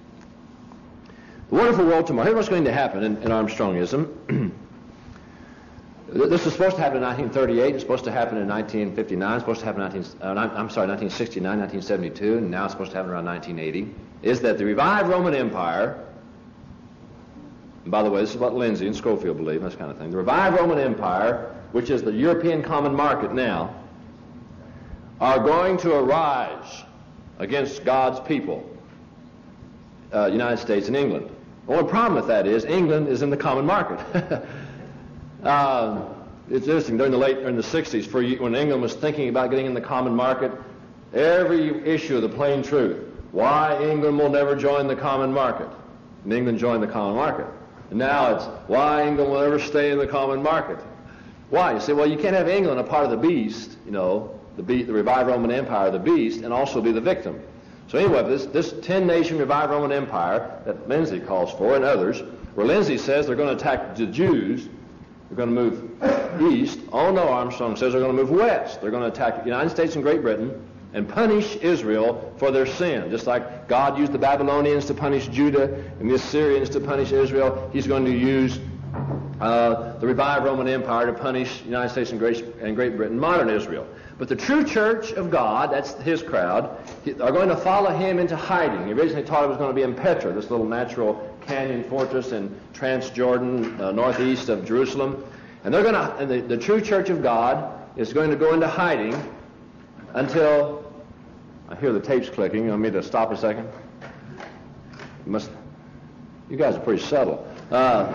The wonderful world tomorrow. Here's what's going to happen in, in Armstrongism. This was supposed to happen in nineteen thirty-eight. It's supposed to happen in nineteen fifty-nine. It's supposed to happen in nineteen, uh, I'm sorry, nineteen sixty-nine, nineteen seventy-two, and now it's supposed to happen around nineteen eighty. Is that the revived Roman Empire? And by the way, this is what Lindsay and Schofield believe, this kind of thing. The revived Roman Empire, which is the European common market now, are going to arise against God's people, uh, United States and England. The only problem with that is England is in the common market. uh, it's interesting, during the late, in the sixties, for when England was thinking about getting in the common market, every issue of the plain truth, why England will never join the common market. And England joined the common market. And now it's why England will never stay in the common market. Why? You say, well, you can't have England a part of the beast, you know, the, be- the revived Roman Empire, the beast, and also be the victim. So anyway, this, this ten-nation revived Roman Empire that Lindsay calls for, and others, where Lindsay says they're going to attack the Jews, they're going to move east. Oh no, Armstrong says they're going to move west. They're going to attack the United States and Great Britain and punish Israel for their sin. Just like God used the Babylonians to punish Judah and the Assyrians to punish Israel, he's going to use uh, the revived Roman Empire to punish the United States and Great, and Great Britain, modern Israel. But the true church of God, that's his crowd, are going to follow him into hiding. He originally thought it was going to be in Petra, this little natural canyon fortress in Transjordan, uh, northeast of Jerusalem. And they're going to, and the, the true church of God is going to go into hiding until, I hear the tapes clicking. You want me to stop a second? You must, you guys are pretty subtle. Uh,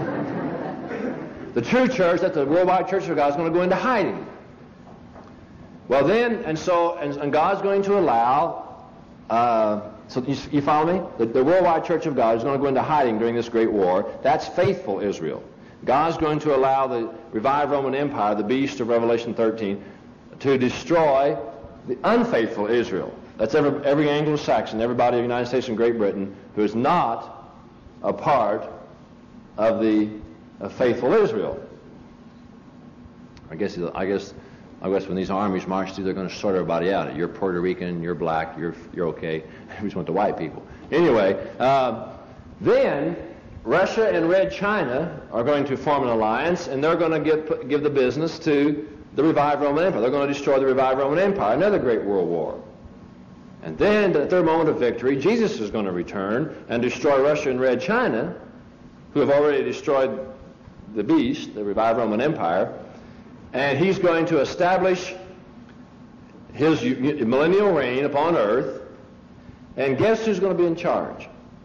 the true church, that's the worldwide church of God, is going to go into hiding. Well then, and so, and, and God's going to allow, uh, so you, you follow me? The, the worldwide church of God is going to go into hiding during this great war. That's faithful Israel. God's going to allow the revived Roman Empire, the beast of Revelation thirteen, to destroy the unfaithful Israel. That's every, every Anglo-Saxon, everybody in the United States and Great Britain who is not a part of the of faithful Israel. I guess, I guess, I guess when these armies march through, they're going to sort everybody out. You're Puerto Rican, you're black, you're you're okay. We just want the white people. Anyway, uh, then Russia and Red China are going to form an alliance, and they're going to give give the business to the revived Roman Empire. They're going to destroy the revived Roman Empire, another great world war. And then, at their moment of victory, Jesus is going to return and destroy Russia and Red China, who have already destroyed the beast, the revived Roman Empire, and he's going to establish his millennial reign upon earth. And guess who's going to be in charge?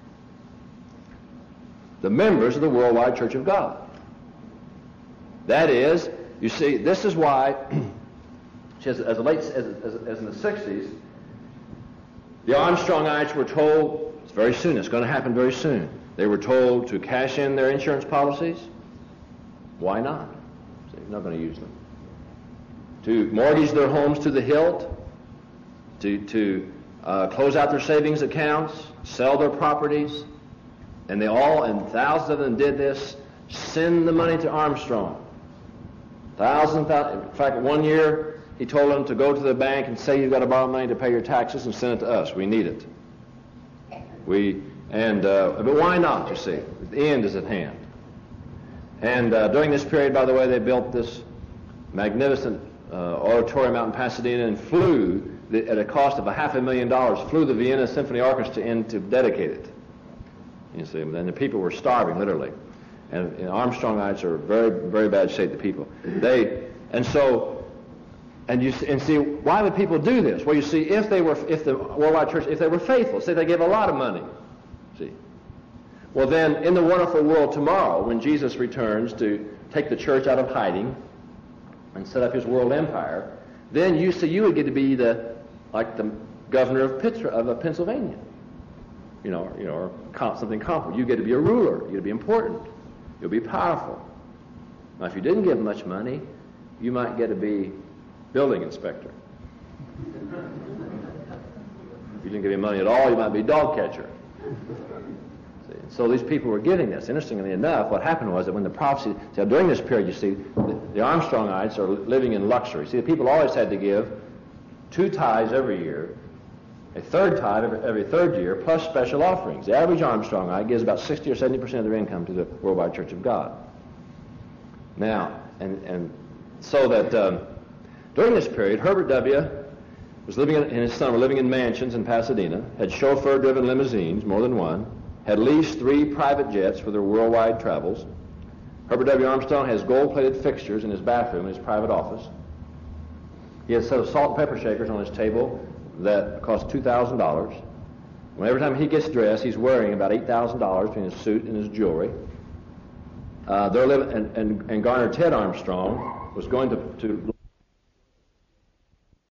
The members of the worldwide church of God. That is, you see, this is why, as, as, late, as, as, as in the sixties, the Armstrongites were told, it's very soon, it's going to happen very soon, they were told to cash in their insurance policies. Why not? So they're not going to use them. To mortgage their homes to the hilt, to, to uh, close out their savings accounts, sell their properties, and they all, and thousands of them did this, send the money to Armstrong. Thousands, thousands, in fact, one year he told them to go to the bank and say you've got to borrow money to pay your taxes and send it to us. We need it. We, and, uh, but why not, you see? The end is at hand. And uh, during this period, by the way, they built this magnificent uh, auditorium out in Pasadena and flew, the, at a cost of a half a million dollars, flew the Vienna Symphony Orchestra in to dedicate it. You see, and the people were starving, literally. And, and Armstrongites are very, very bad shape, the people. They, and so, and you and see, why would people do this? Well, you see, if they were, if the Worldwide Church, if they were faithful, say they gave a lot of money, see. Well, then, in the wonderful world tomorrow, when Jesus returns to take the church out of hiding and set up his world empire, then you see, you would get to be the, like the governor of, Pittsburgh, of uh, Pennsylvania, you know, or, you know, or comp, something comparable. You get to be a ruler. You get to be important. You'll be powerful. Now, if you didn't give much money, you might get to be building inspector. If you didn't give him money at all, you might be dog catcher. See? So these people were getting this. Interestingly enough, what happened was that when the prophecy, so during this period, you see, the, the Armstrongites are living in luxury. See, the people always had to give two tithes every year, a third tithe every, every third year, plus special offerings. The average Armstrongite gives about sixty or seventy percent of their income to the Worldwide Church of God. Now, and, and so that um, during this period, Herbert W. was living in, and his son were living in mansions in Pasadena, had chauffeur-driven limousines, more than one, had leased three private jets for their worldwide travels. Herbert W. Armstrong has gold-plated fixtures in his bathroom, in his private office. He has a set of salt and pepper shakers on his table that cost two thousand dollars. When every time he gets dressed, he's wearing about eight thousand dollars between his suit and his jewelry. Uh, they're living, and, and, and Garner Ted Armstrong was going to, to